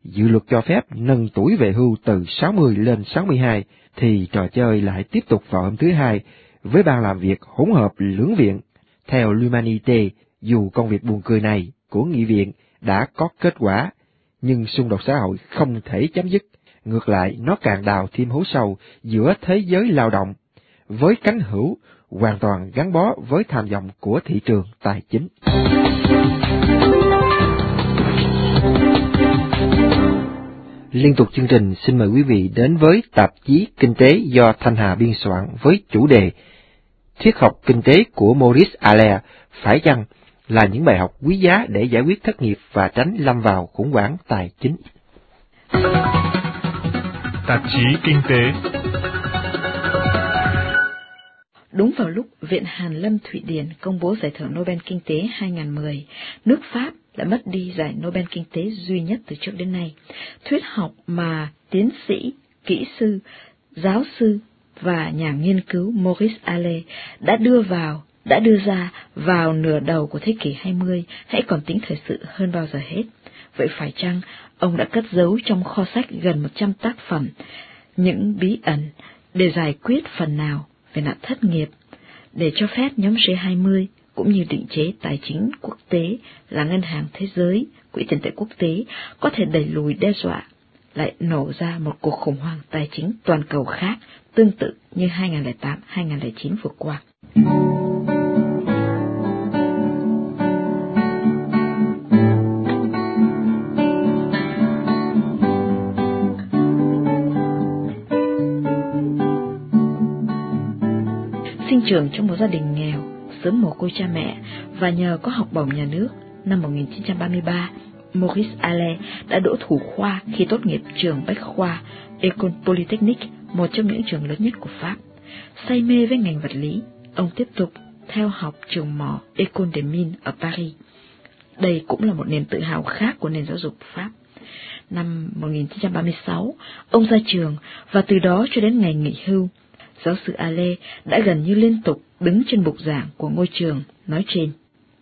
[SPEAKER 7] dự luật cho phép nâng tuổi về hưu từ sáu mươi lên sáu mươi hai, thì trò chơi lại tiếp tục vào hôm thứ Hai với ban làm việc hỗn hợp lưỡng viện. Theo L'Humanité, dù công việc buồn cười này của nghị viện đã có kết quả, nhưng xung đột xã hội không thể chấm dứt. Ngược lại, nó càng đào thêm hố sâu giữa thế giới lao động, với cánh hữu hoàn toàn gắn bó với tham vọng của thị trường tài chính. Liên tục chương trình, xin mời quý vị đến với tạp chí Kinh tế do Thanh Hà biên soạn với chủ đề Triết học kinh tế của Maurice Allais, phải chăng là những bài học quý giá để giải quyết thất nghiệp và tránh lâm vào khủng hoảng tài chính.
[SPEAKER 8] Tạp chí Kinh tế.
[SPEAKER 9] Đúng vào lúc Viện Hàn Lâm Thụy Điển công bố giải thưởng Nobel Kinh tế hai không một không, nước Pháp đã mất đi giải Nobel Kinh tế duy nhất từ trước đến nay. Thuyết học mà tiến sĩ, kỹ sư, giáo sư và nhà nghiên cứu Maurice Allais đã đưa vào, đã đưa ra vào nửa đầu của thế kỷ hai mươi hãy còn tính thời sự hơn bao giờ hết. Vậy phải chăng ông đã cất giấu trong kho sách gần một trăm tác phẩm những bí ẩn để giải quyết phần nào về nạn thất nghiệp, để cho phép nhóm G hai mươi cũng như định chế tài chính quốc tế là Ngân hàng Thế giới, Quỹ tiền tệ quốc tế có thể đẩy lùi đe dọa, lại nổ ra một cuộc khủng hoảng tài chính toàn cầu khác tương tự như hai không không tám hai không không chín vừa qua. Sinh trưởng trong một gia đình nghèo, sớm mồ côi cha mẹ và nhờ có học bổng nhà nước, năm một nghìn chín trăm ba mươi ba, Maurice Allais đã đỗ thủ khoa khi tốt nghiệp trường Bách khoa École Polytechnique, một trong những trường lớn nhất của Pháp. Say mê với ngành vật lý, ông tiếp tục theo học trường mỏ École des Mines ở Paris. Đây cũng là một niềm tự hào khác của nền giáo dục Pháp. Năm một nghìn chín trăm ba mươi sáu, ông ra trường và từ đó cho đến ngày nghỉ hưu, giáo sư Allais đã gần như liên tục đứng trên bục giảng của ngôi trường nói trên.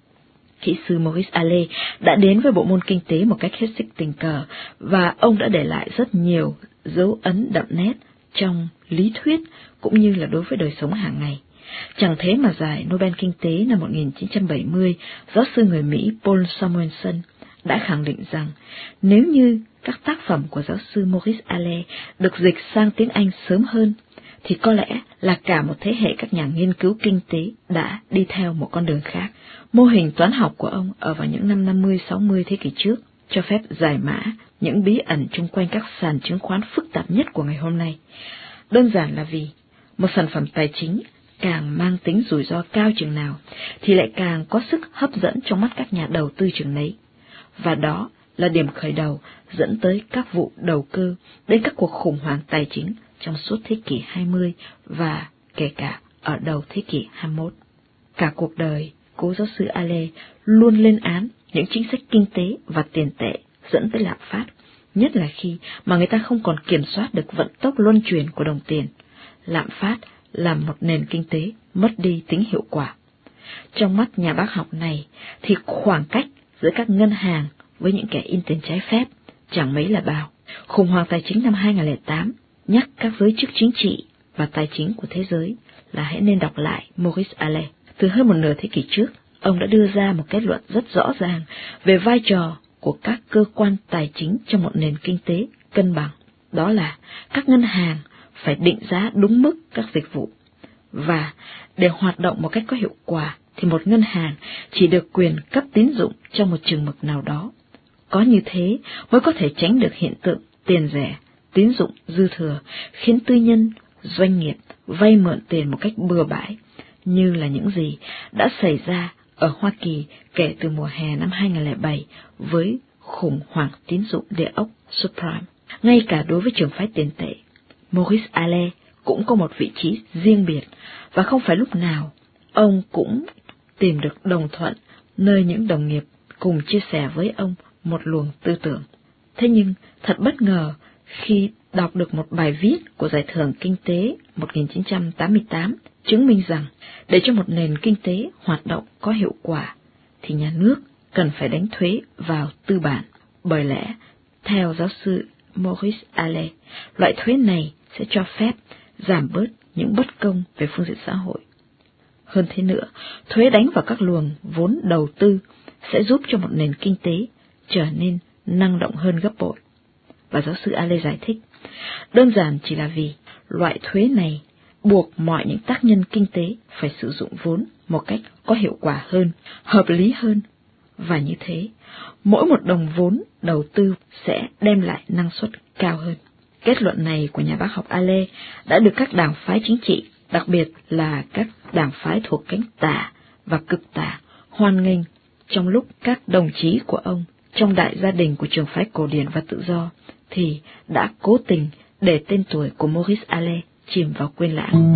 [SPEAKER 9] Kỹ sư Maurice Allais đã đến với bộ môn kinh tế một cách hết sức tình cờ, và ông đã để lại rất nhiều dấu ấn đậm nét trong lý thuyết cũng như là đối với đời sống hàng ngày. Chẳng thế mà giải Nobel Kinh tế năm một nghìn chín trăm bảy mươi, giáo sư người Mỹ Paul Samuelson đã khẳng định rằng nếu như các tác phẩm của giáo sư Maurice Allais được dịch sang tiếng Anh sớm hơn, thì có lẽ là cả một thế hệ các nhà nghiên cứu kinh tế đã đi theo một con đường khác. Mô hình toán học của ông ở vào những năm năm mươi sáu mươi thế kỷ trước cho phép giải mã những bí ẩn chung quanh các sàn chứng khoán phức tạp nhất của ngày hôm nay. Đơn giản là vì một sản phẩm tài chính càng mang tính rủi ro cao chừng nào thì lại càng có sức hấp dẫn trong mắt các nhà đầu tư chừng nấy. Và đó là điểm khởi đầu dẫn tới các vụ đầu cơ đến các cuộc khủng hoảng tài chính trong suốt thế kỷ hai mươi và kể cả ở đầu thế kỷ hai mươi mốt. Cả cuộc đời, cố giáo sư Allais luôn lên án những chính sách kinh tế và tiền tệ dẫn tới lạm phát, nhất là khi mà người ta không còn kiểm soát được vận tốc luân chuyển của đồng tiền. Lạm phát làm một nền kinh tế mất đi tính hiệu quả. Trong mắt nhà bác học này thì khoảng cách giữa các ngân hàng với những kẻ in tiền trái phép chẳng mấy là bao. Khủng hoảng tài chính năm hai không không tám nhắc các giới chức chính trị và tài chính của thế giới là hãy nên đọc lại Maurice Allais. Từ hơn một nửa thế kỷ trước, ông đã đưa ra một kết luận rất rõ ràng về vai trò của các cơ quan tài chính trong một nền kinh tế cân bằng. Đó là các ngân hàng phải định giá đúng mức các dịch vụ, và để hoạt động một cách có hiệu quả thì một ngân hàng chỉ được quyền cấp tín dụng trong một chừng mực nào đó. Có như thế mới có thể tránh được hiện tượng tiền rẻ, tín dụng dư thừa, khiến tư nhân, doanh nghiệp vay mượn tiền một cách bừa bãi, như là những gì đã xảy ra ở Hoa Kỳ kể từ mùa hè năm hai không không bảy với khủng hoảng tín dụng địa ốc subprime. Ngay cả đối với trường phái tiền tệ, Maurice Allais cũng có một vị trí riêng biệt, và không phải lúc nào ông cũng tìm được đồng thuận nơi những đồng nghiệp cùng chia sẻ với ông một luồng tư tưởng. Thế nhưng thật bất ngờ khi đọc được một bài viết của Giải thưởng Kinh tế một nghìn chín trăm tám mươi tám chứng minh rằng để cho một nền kinh tế hoạt động có hiệu quả thì nhà nước cần phải đánh thuế vào tư bản. Bởi lẽ, Theo giáo sư Maurice Allais, loại thuế này sẽ cho phép giảm bớt những bất công về phương diện xã hội. Hơn thế nữa, thuế đánh vào các luồng vốn đầu tư sẽ giúp cho một nền kinh tế trở nên năng động hơn gấp bội. Và giáo sư Allais giải thích, đơn giản chỉ là vì loại thuế này buộc mọi những tác nhân kinh tế phải sử dụng vốn một cách có hiệu quả hơn, hợp lý hơn, và như thế, mỗi một đồng vốn đầu tư sẽ đem lại năng suất cao hơn. Kết luận này của nhà bác học Allais đã được các đảng phái chính trị, đặc biệt là các đảng phái thuộc cánh tả và cực tả, hoan nghênh trong lúc các đồng chí của ông trong đại gia đình của trường phái cổ điển và tự do thì đã cố tình để tên tuổi của Maurice Allais chìm vào quên lãng.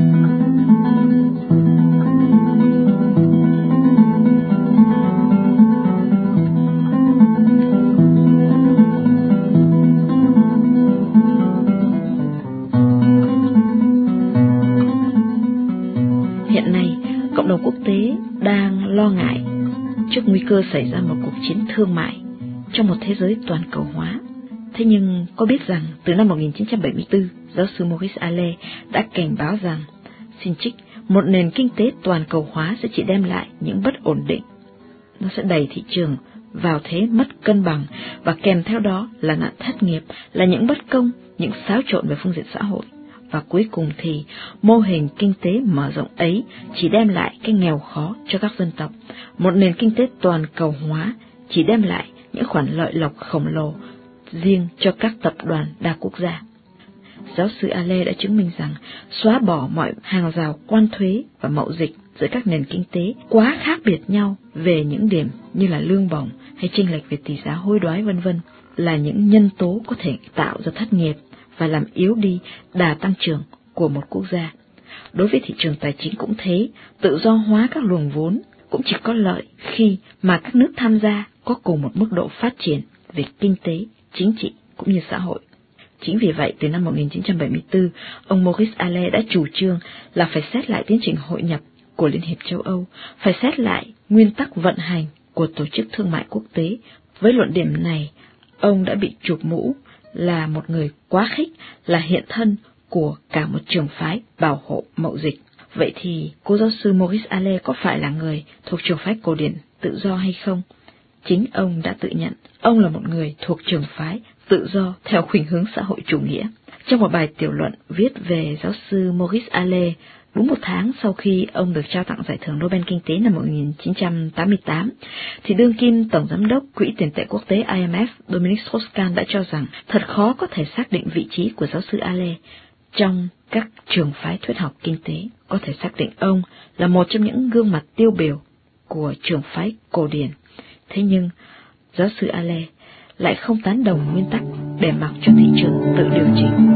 [SPEAKER 9] Hiện nay, cộng đồng quốc tế đang lo ngại trước nguy cơ xảy ra một cuộc chiến thương mại trong một thế giới toàn cầu hóa. Thế nhưng có biết rằng từ năm một nghìn chín trăm bảy mươi tư, giáo sư Maurice Allais đã cảnh báo rằng, xin trích, một nền kinh tế toàn cầu hóa sẽ chỉ đem lại những bất ổn định. Nó sẽ đẩy thị trường vào thế mất cân bằng và kèm theo đó là nạn thất nghiệp, là những bất công, những xáo trộn về phương diện xã hội. Và cuối cùng thì mô hình kinh tế mở rộng ấy chỉ đem lại cái nghèo khó cho các dân tộc. Một nền kinh tế toàn cầu hóa chỉ đem lại những khoản lợi lộc khổng lồ riêng cho các tập đoàn đa quốc gia. Giáo sư Allais đã chứng minh rằng xóa bỏ mọi hàng rào quan thuế và mậu dịch giữa các nền kinh tế quá khác biệt nhau về những điểm như là lương bổng hay chênh lệch về tỷ giá hối đoái vân vân là những nhân tố có thể tạo ra thất nghiệp và làm yếu đi đà tăng trưởng của một quốc gia. Đối với thị trường tài chính cũng thế, tự do hóa các luồng vốn cũng chỉ có lợi khi mà các nước tham gia có cùng một mức độ phát triển về kinh tế, chính trị cũng như xã hội. Chính vì vậy, từ năm một nghìn chín trăm bảy mươi tư, ông Maurice Allais đã chủ trương là phải xét lại tiến trình hội nhập của Liên hiệp châu Âu, phải xét lại nguyên tắc vận hành của Tổ chức Thương mại Quốc tế. Với luận điểm này, ông đã bị chụp mũ là một người quá khích, là hiện thân của cả một trường phái bảo hộ mậu dịch. Vậy thì, cô giáo sư Maurice Allais có phải là người thuộc trường phái cổ điển tự do hay không? Chính ông đã tự nhận, ông là một người thuộc trường phái tự do theo khuynh hướng xã hội chủ nghĩa. Trong một bài tiểu luận viết về giáo sư Maurice Allais, đúng một tháng sau khi ông được trao tặng giải thưởng Nobel Kinh tế năm một nghìn chín trăm tám mươi tám, thì đương kim Tổng Giám đốc Quỹ tiền tệ quốc tế I M F Dominique Strauss-Kahn đã cho rằng thật khó có thể xác định vị trí của giáo sư Allais trong các trường phái thuyết học kinh tế, có thể xác định ông là một trong những gương mặt tiêu biểu của trường phái cổ điển. Thế nhưng, giáo sư Allais lại không tán đồng nguyên tắc để mặc cho thị trường tự điều chỉnh.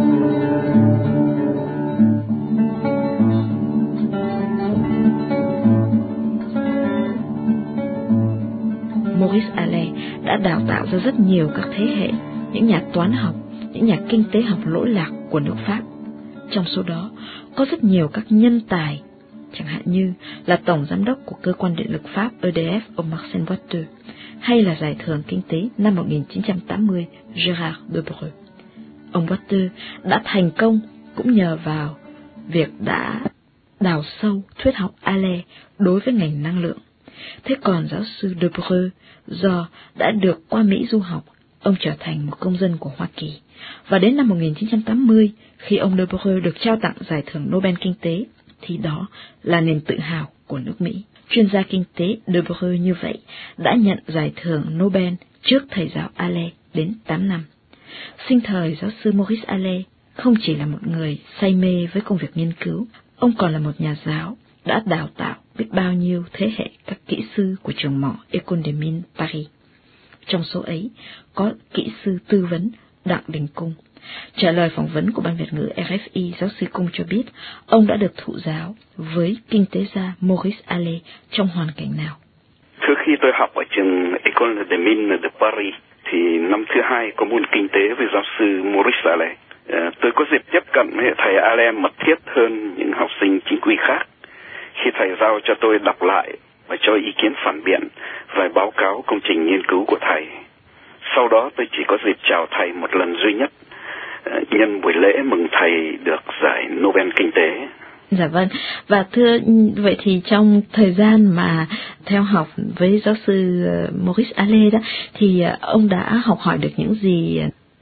[SPEAKER 9] Maurice Allais đã đào tạo ra rất nhiều các thế hệ, những nhà toán học, những nhà kinh tế học lỗi lạc của nước Pháp. Trong số đó, có rất nhiều các nhân tài, chẳng hạn như là Tổng Giám đốc của Cơ quan Điện lực Pháp E D F ông Marcel Boiteux, hay là Giải thưởng Kinh tế năm một nghìn chín trăm tám mươi Gérard Debreu. Ông Boiteux đã thành công cũng nhờ vào việc đã đào sâu thuyết học Allais đối với ngành năng lượng. Thế còn giáo sư Debreu, do đã được qua Mỹ du học, ông trở thành một công dân của Hoa Kỳ. Và đến năm một nghìn chín trăm tám mươi, khi ông Debreu được trao tặng giải thưởng Nobel Kinh tế, thì đó là niềm tự hào của nước Mỹ. Chuyên gia kinh tế Debreu như vậy đã nhận giải thưởng Nobel trước thầy giáo Allais đến tám năm. Sinh thời, giáo sư Maurice Allais không chỉ là một người say mê với công việc nghiên cứu, ông còn là một nhà giáo, đã đào tạo biết bao nhiêu thế hệ các kỹ sư của trường mỏ École des Mines Paris. Trong số ấy có kỹ sư tư vấn Đặng Đình Cung. Trả lời phỏng vấn của Ban Việt ngữ R F I, giáo sư Cung cho biết ông đã được thụ giáo với kinh tế gia Maurice Allais trong hoàn cảnh nào.
[SPEAKER 6] Trước khi tôi học ở trường École des Mines de Paris, thì năm thứ hai có môn kinh tế với giáo sư Maurice Allais. À, tôi có dịp tiếp cận với thầy Allais mật thiết hơn những học sinh chính quy khác. Khi thầy giao cho tôi đọc lại và cho ý kiến phản biện về báo cáo công trình nghiên cứu của thầy. sau đó tôi chỉ có dịp chào thầy một lần duy nhất nhân buổi lễ mừng thầy được giải Nobel Kinh tế.
[SPEAKER 9] Dạ vâng, và thưa, vậy thì trong thời gian mà theo học với giáo sư Maurice Allais đó, thì ông đã học hỏi được những gì?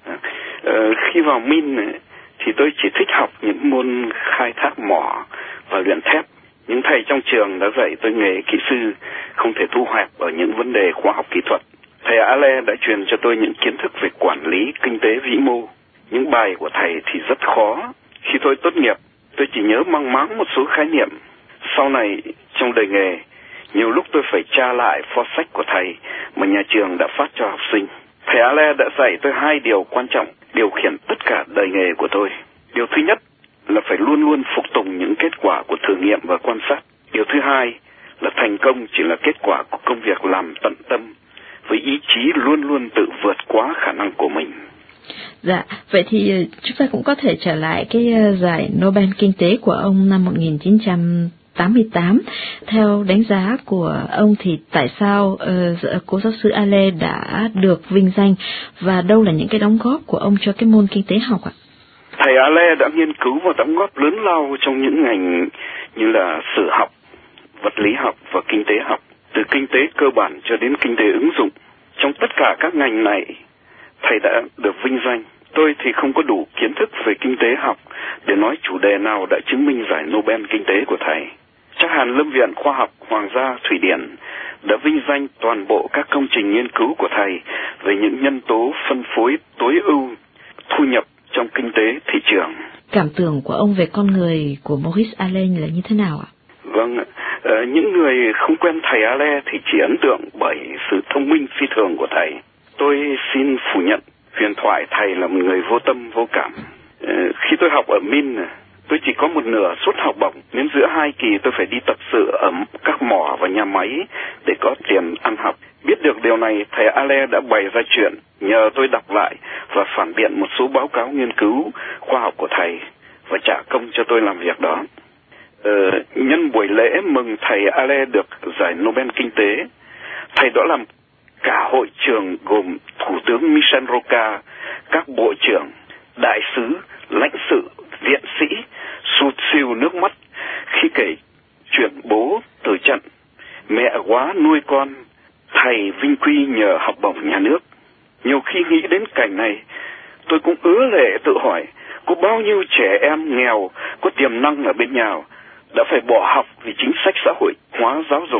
[SPEAKER 6] Ờ, khi vào Mines thì tôi chỉ thích học những môn khai thác mỏ và luyện thép. Những thầy trong trường đã dạy tôi nghề kỹ sư không thể thu hẹp ở những vấn đề khoa học kỹ thuật. Thầy Allais đã truyền cho tôi những kiến thức về quản lý kinh tế vĩ mô. Những bài của thầy thì rất khó. Khi tôi tốt nghiệp, tôi chỉ nhớ mang máng một số khái niệm. Sau này, trong đời nghề, nhiều lúc tôi phải tra lại pho sách của thầy mà nhà trường đã phát cho học sinh. Thầy Allais đã dạy tôi hai điều quan trọng điều khiển tất cả đời nghề của tôi. Điều thứ nhất là phải luôn luôn phục tùng những kết quả của thử nghiệm và quan sát. Điều thứ hai là thành công chỉ là kết quả của công việc làm tận tâm, với ý chí luôn luôn tự vượt quá khả năng của mình.
[SPEAKER 9] Dạ, vậy thì chúng ta cũng có thể trở lại cái giải Nobel Kinh tế của ông năm một nghìn chín trăm tám mươi tám. Theo đánh giá của ông thì tại sao uh, cố giáo sư Allais đã được vinh danh và đâu là những cái đóng góp của ông cho cái môn kinh tế học ạ?
[SPEAKER 6] Thầy Allais đã nghiên cứu và đóng góp lớn lao trong những ngành như là sử học, vật lý học và kinh tế học, từ kinh tế cơ bản cho đến kinh tế ứng dụng. Trong tất cả các ngành này, thầy đã được vinh danh. Tôi thì không có đủ kiến thức về kinh tế học để nói chủ đề nào đã chứng minh giải Nobel Kinh tế của thầy. Chắc hẳn Lâm viện Khoa học Hoàng gia Thụy Điển đã vinh danh toàn bộ các công trình nghiên cứu của thầy về những nhân tố phân phối tối ưu thu nhập trong kinh tế thị trường.
[SPEAKER 9] Cảm tưởng của ông về con người của Maurice Allais là như thế nào ạ?
[SPEAKER 6] Vâng, uh, những người không quen thầy Allais thì chỉ ấn tượng bởi sự thông minh phi thường của thầy. Tôi xin phủ nhận huyền thoại thầy là một người vô tâm vô cảm. Uh, khi tôi học ở Mines, tôi chỉ có một nửa suất học bổng, nên giữa hai kỳ tôi phải đi tập sự ở các mỏ và nhà máy để có tiền ăn học. Biết được điều này, thầy Allais đã bày ra chuyện nhờ tôi đọc lại và phản biện một số báo cáo nghiên cứu khoa học của thầy và trả công cho tôi làm việc đó. Ờ, nhân buổi lễ mừng thầy Allais được giải Nobel Kinh tế, thầy đã làm cả hội trường gồm Thủ tướng Michel Rocard, các bộ trưởng, đại sứ, lãnh sự, viện sĩ sụt sùi nước mắt khi kể chuyện bố từ trận, mẹ quá nuôi con, thầy vinh quy nhờ học bổng nhà nước. Nhiều khi nghĩ đến cảnh này, tôi cũng ứa lệ tự hỏi, có bao nhiêu trẻ em nghèo có tiềm năng ở bên nhà đã phải bỏ học vì chính sách xã hội hóa giáo dục.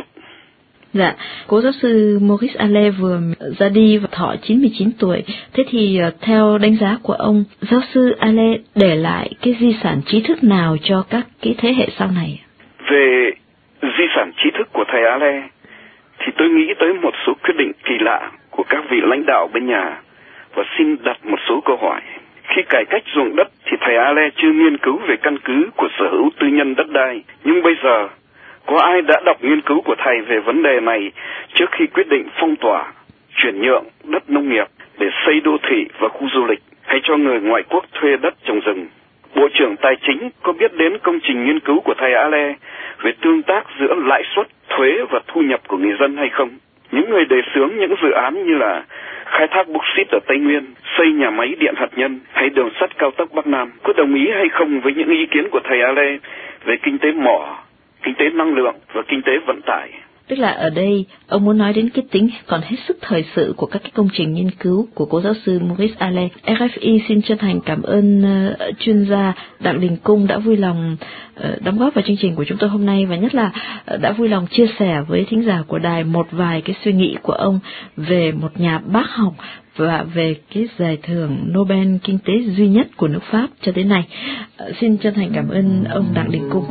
[SPEAKER 9] Dạ, cố giáo sư Maurice Allais vừa ra đi và thọ chín mươi chín tuổi. Thế thì theo đánh giá của ông, giáo sư Allais để lại cái di sản trí thức nào cho các cái thế hệ sau này?
[SPEAKER 6] Về di sản trí thức của thầy Allais thì tôi nghĩ tới một số quyết định kỳ lạ của các vị lãnh đạo bên nhà và xin đặt một số câu hỏi. Khi cải cách ruộng đất thì thầy Allais chưa nghiên cứu về căn cứ của sở hữu tư nhân đất đai, nhưng bây giờ có ai đã đọc nghiên cứu của thầy về vấn đề này trước khi quyết định phong tỏa, chuyển nhượng đất nông nghiệp để xây đô thị và khu du lịch hay cho người ngoại quốc thuê đất trồng rừng? Bộ trưởng Tài chính có biết đến công trình nghiên cứu của thầy Allais về tương tác giữa lãi suất, thuế và thu nhập của người dân hay không? Những người đề xướng những dự án như là khai thác bauxit ở Tây Nguyên, xây nhà máy điện hạt nhân hay đường sắt cao tốc Bắc Nam có đồng ý hay không với những ý kiến của thầy Allais về kinh tế mỏ, kinh tế năng lượng và kinh tế vận tải?
[SPEAKER 9] Tức là ở đây ông muốn nói đến cái tính còn hết sức thời sự của các cái công trình nghiên cứu của cố giáo sư Maurice Allais. rờ ép i xin chân thành cảm ơn uh, chuyên gia Đặng Đình Cung đã vui lòng uh, đóng góp vào chương trình của chúng tôi hôm nay, và nhất là uh, đã vui lòng chia sẻ với thính giả của đài một vài cái suy nghĩ của ông về một nhà bác học và về cái giải thưởng Nobel Kinh tế duy nhất của nước Pháp cho đến nay. Uh, xin chân thành cảm ơn ông Đặng Đình Cung.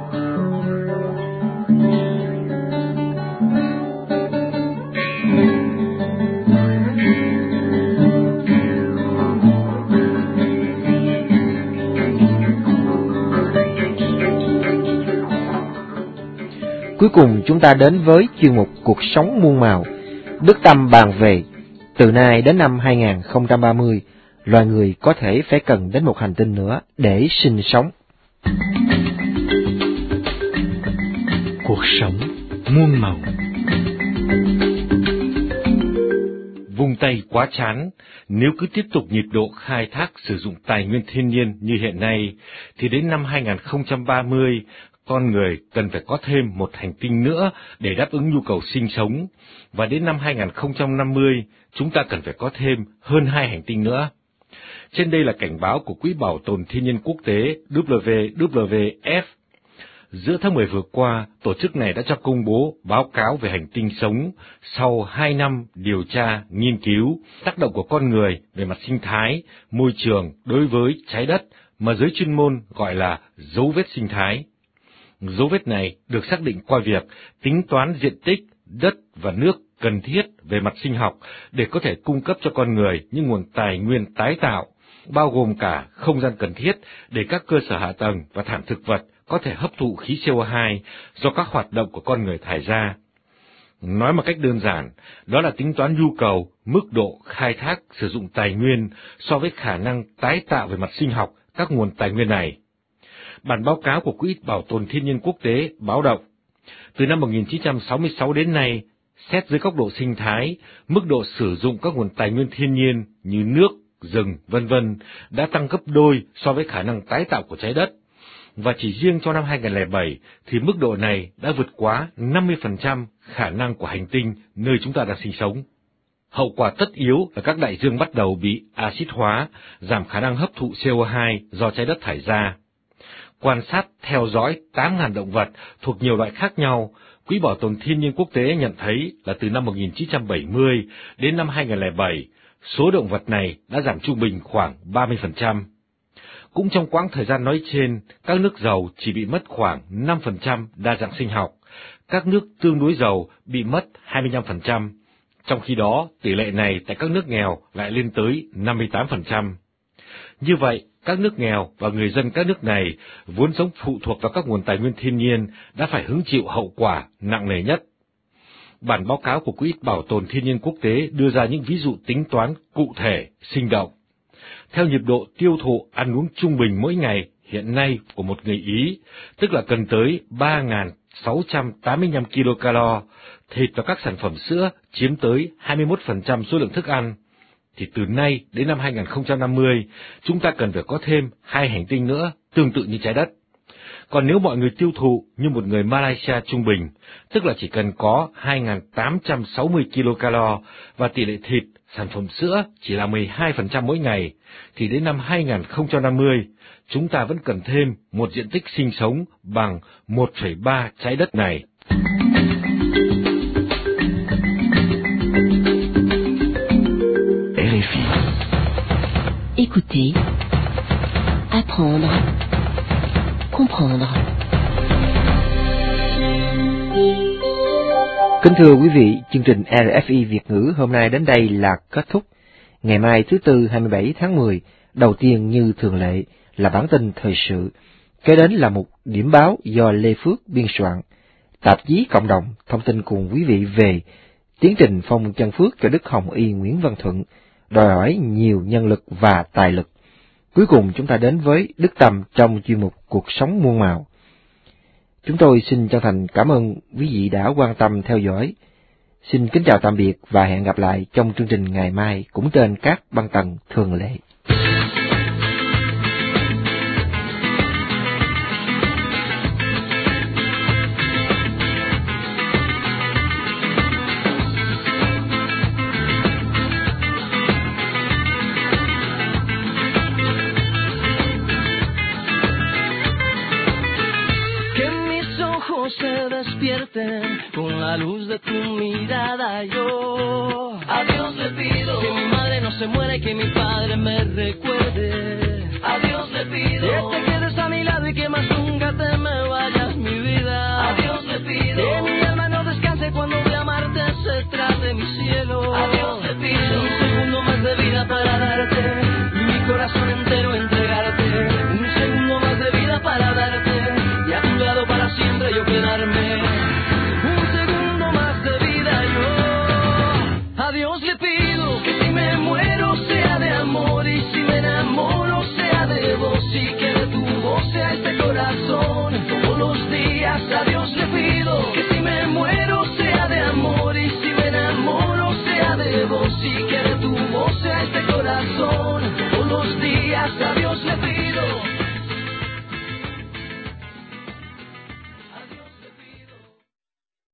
[SPEAKER 7] Cuối cùng chúng ta đến với chuyên mục Cuộc sống muôn màu. Đức Tâm bàn về, từ nay đến năm hai không ba mươi, loài người có thể phải cần đến một hành tinh nữa để sinh sống.
[SPEAKER 5] Cuộc sống muôn màu.
[SPEAKER 2] Vùng
[SPEAKER 3] tay quá chán. Nếu cứ tiếp tục nhịp độ khai thác sử dụng tài nguyên thiên nhiên như hiện nay, thì đến năm hai nghìn không trăm ba mươi, con người cần phải có thêm một hành tinh nữa để đáp ứng nhu cầu sinh sống, và đến năm hai nghìn không trăm năm mươi, chúng ta cần phải có thêm hơn hai hành tinh nữa. Trên đây là cảnh báo của Quỹ Bảo tồn Thiên nhiên Quốc tế W W F. Giữa tháng mười vừa qua, tổ chức này đã cho công bố báo cáo về hành tinh sống sau hai năm điều tra, nghiên cứu tác động của con người về mặt sinh thái, môi trường đối với trái đất mà giới chuyên môn gọi là dấu vết sinh thái. Dấu vết này được xác định qua việc tính toán diện tích, đất và nước cần thiết về mặt sinh học để có thể cung cấp cho con người những nguồn tài nguyên tái tạo, bao gồm cả không gian cần thiết để các cơ sở hạ tầng và thảm thực vật có thể hấp thụ khí C O hai do các hoạt động của con người thải ra. Nói một cách đơn giản, đó là tính toán nhu cầu, mức độ khai thác sử dụng tài nguyên so với khả năng tái tạo về mặt sinh học các nguồn tài nguyên này. Bản báo cáo của Quỹ Bảo tồn Thiên nhiên Quốc tế báo động, từ năm một nghìn chín trăm sáu mươi sáu đến nay, xét dưới góc độ sinh thái, mức độ sử dụng các nguồn tài nguyên thiên nhiên như nước, rừng, vân vân đã tăng gấp đôi so với khả năng tái tạo của trái đất. Và chỉ riêng trong năm hai nghìn không trăm lẻ bảy thì mức độ này đã vượt quá năm mươi phần trăm khả năng của hành tinh nơi chúng ta đang sinh sống. Hậu quả tất yếu là các đại dương bắt đầu bị axit hóa, giảm khả năng hấp thụ C O hai do trái đất thải ra. Quan sát theo dõi tám nghìn động vật thuộc nhiều loại khác nhau, Quỹ Bảo tồn Thiên nhiên Quốc tế nhận thấy là từ năm một nghìn chín trăm bảy mươi đến năm hai nghìn không trăm lẻ bảy, số động vật này đã giảm trung bình khoảng ba mươi phần trăm. Cũng trong quãng thời gian nói trên, các nước giàu chỉ bị mất khoảng năm phần trăm đa dạng sinh học, các nước tương đối giàu bị mất hai mươi lăm phần trăm, trong khi đó tỷ lệ này tại các nước nghèo lại lên tới năm mươi tám phần trăm. Như vậy, các nước nghèo và người dân các nước này vốn sống phụ thuộc vào các nguồn tài nguyên thiên nhiên đã phải hứng chịu hậu quả nặng nề nhất. Bản báo cáo của Quỹ Bảo tồn Thiên nhiên Quốc tế đưa ra những ví dụ tính toán cụ thể, sinh động. Theo nhịp độ tiêu thụ ăn uống trung bình mỗi ngày hiện nay của một người Ý, tức là cần tới ba nghìn sáu trăm tám mươi lăm kilocalo, thịt và các sản phẩm sữa chiếm tới hai mươi mốt phần trăm số lượng thức ăn, thì từ nay đến năm hai nghìn không trăm năm mươi, chúng ta cần phải có thêm hai hành tinh nữa tương tự như trái đất. Còn nếu mọi người tiêu thụ như một người Malaysia trung bình, tức là chỉ cần có hai nghìn tám trăm sáu mươi kilocalo và tỷ lệ thịt, sản phẩm sữa chỉ là mười hai phần trăm mỗi ngày, thì đến năm hai nghìn không trăm năm mươi, chúng ta vẫn cần thêm một diện tích sinh sống bằng một phẩy ba trái đất này.
[SPEAKER 1] R F I. Écoutez, apprendre, comprendre.
[SPEAKER 7] Kính thưa quý vị, chương trình R F I Việt ngữ hôm nay đến đây là kết thúc. Ngày mai thứ Tư hai mươi bảy tháng mười, đầu tiên như thường lệ là bản tin thời sự. Kế đến là một điểm báo do Lê Phước biên soạn. Tạp chí Cộng đồng thông tin cùng quý vị về tiến trình phong chân phước cho Đức Hồng Y Nguyễn Văn Thuận, đòi hỏi nhiều nhân lực và tài lực. Cuối cùng chúng ta đến với Đức Tâm trong chuyên mục Cuộc sống muôn màu. Chúng tôi xin chân thành cảm ơn quý vị đã quan tâm theo dõi. Xin kính chào tạm biệt và hẹn gặp lại trong chương trình ngày mai cũng trên các băng tần thường lệ.
[SPEAKER 10] Se despierten con la luz de tu mirada. Yo a Dios le pido que mi madre no se muera y que mi padre me recuerde. A Dios le pido que te quedes a mi lado y que más nunca te me vayas, mi vida. A Dios le pido que mi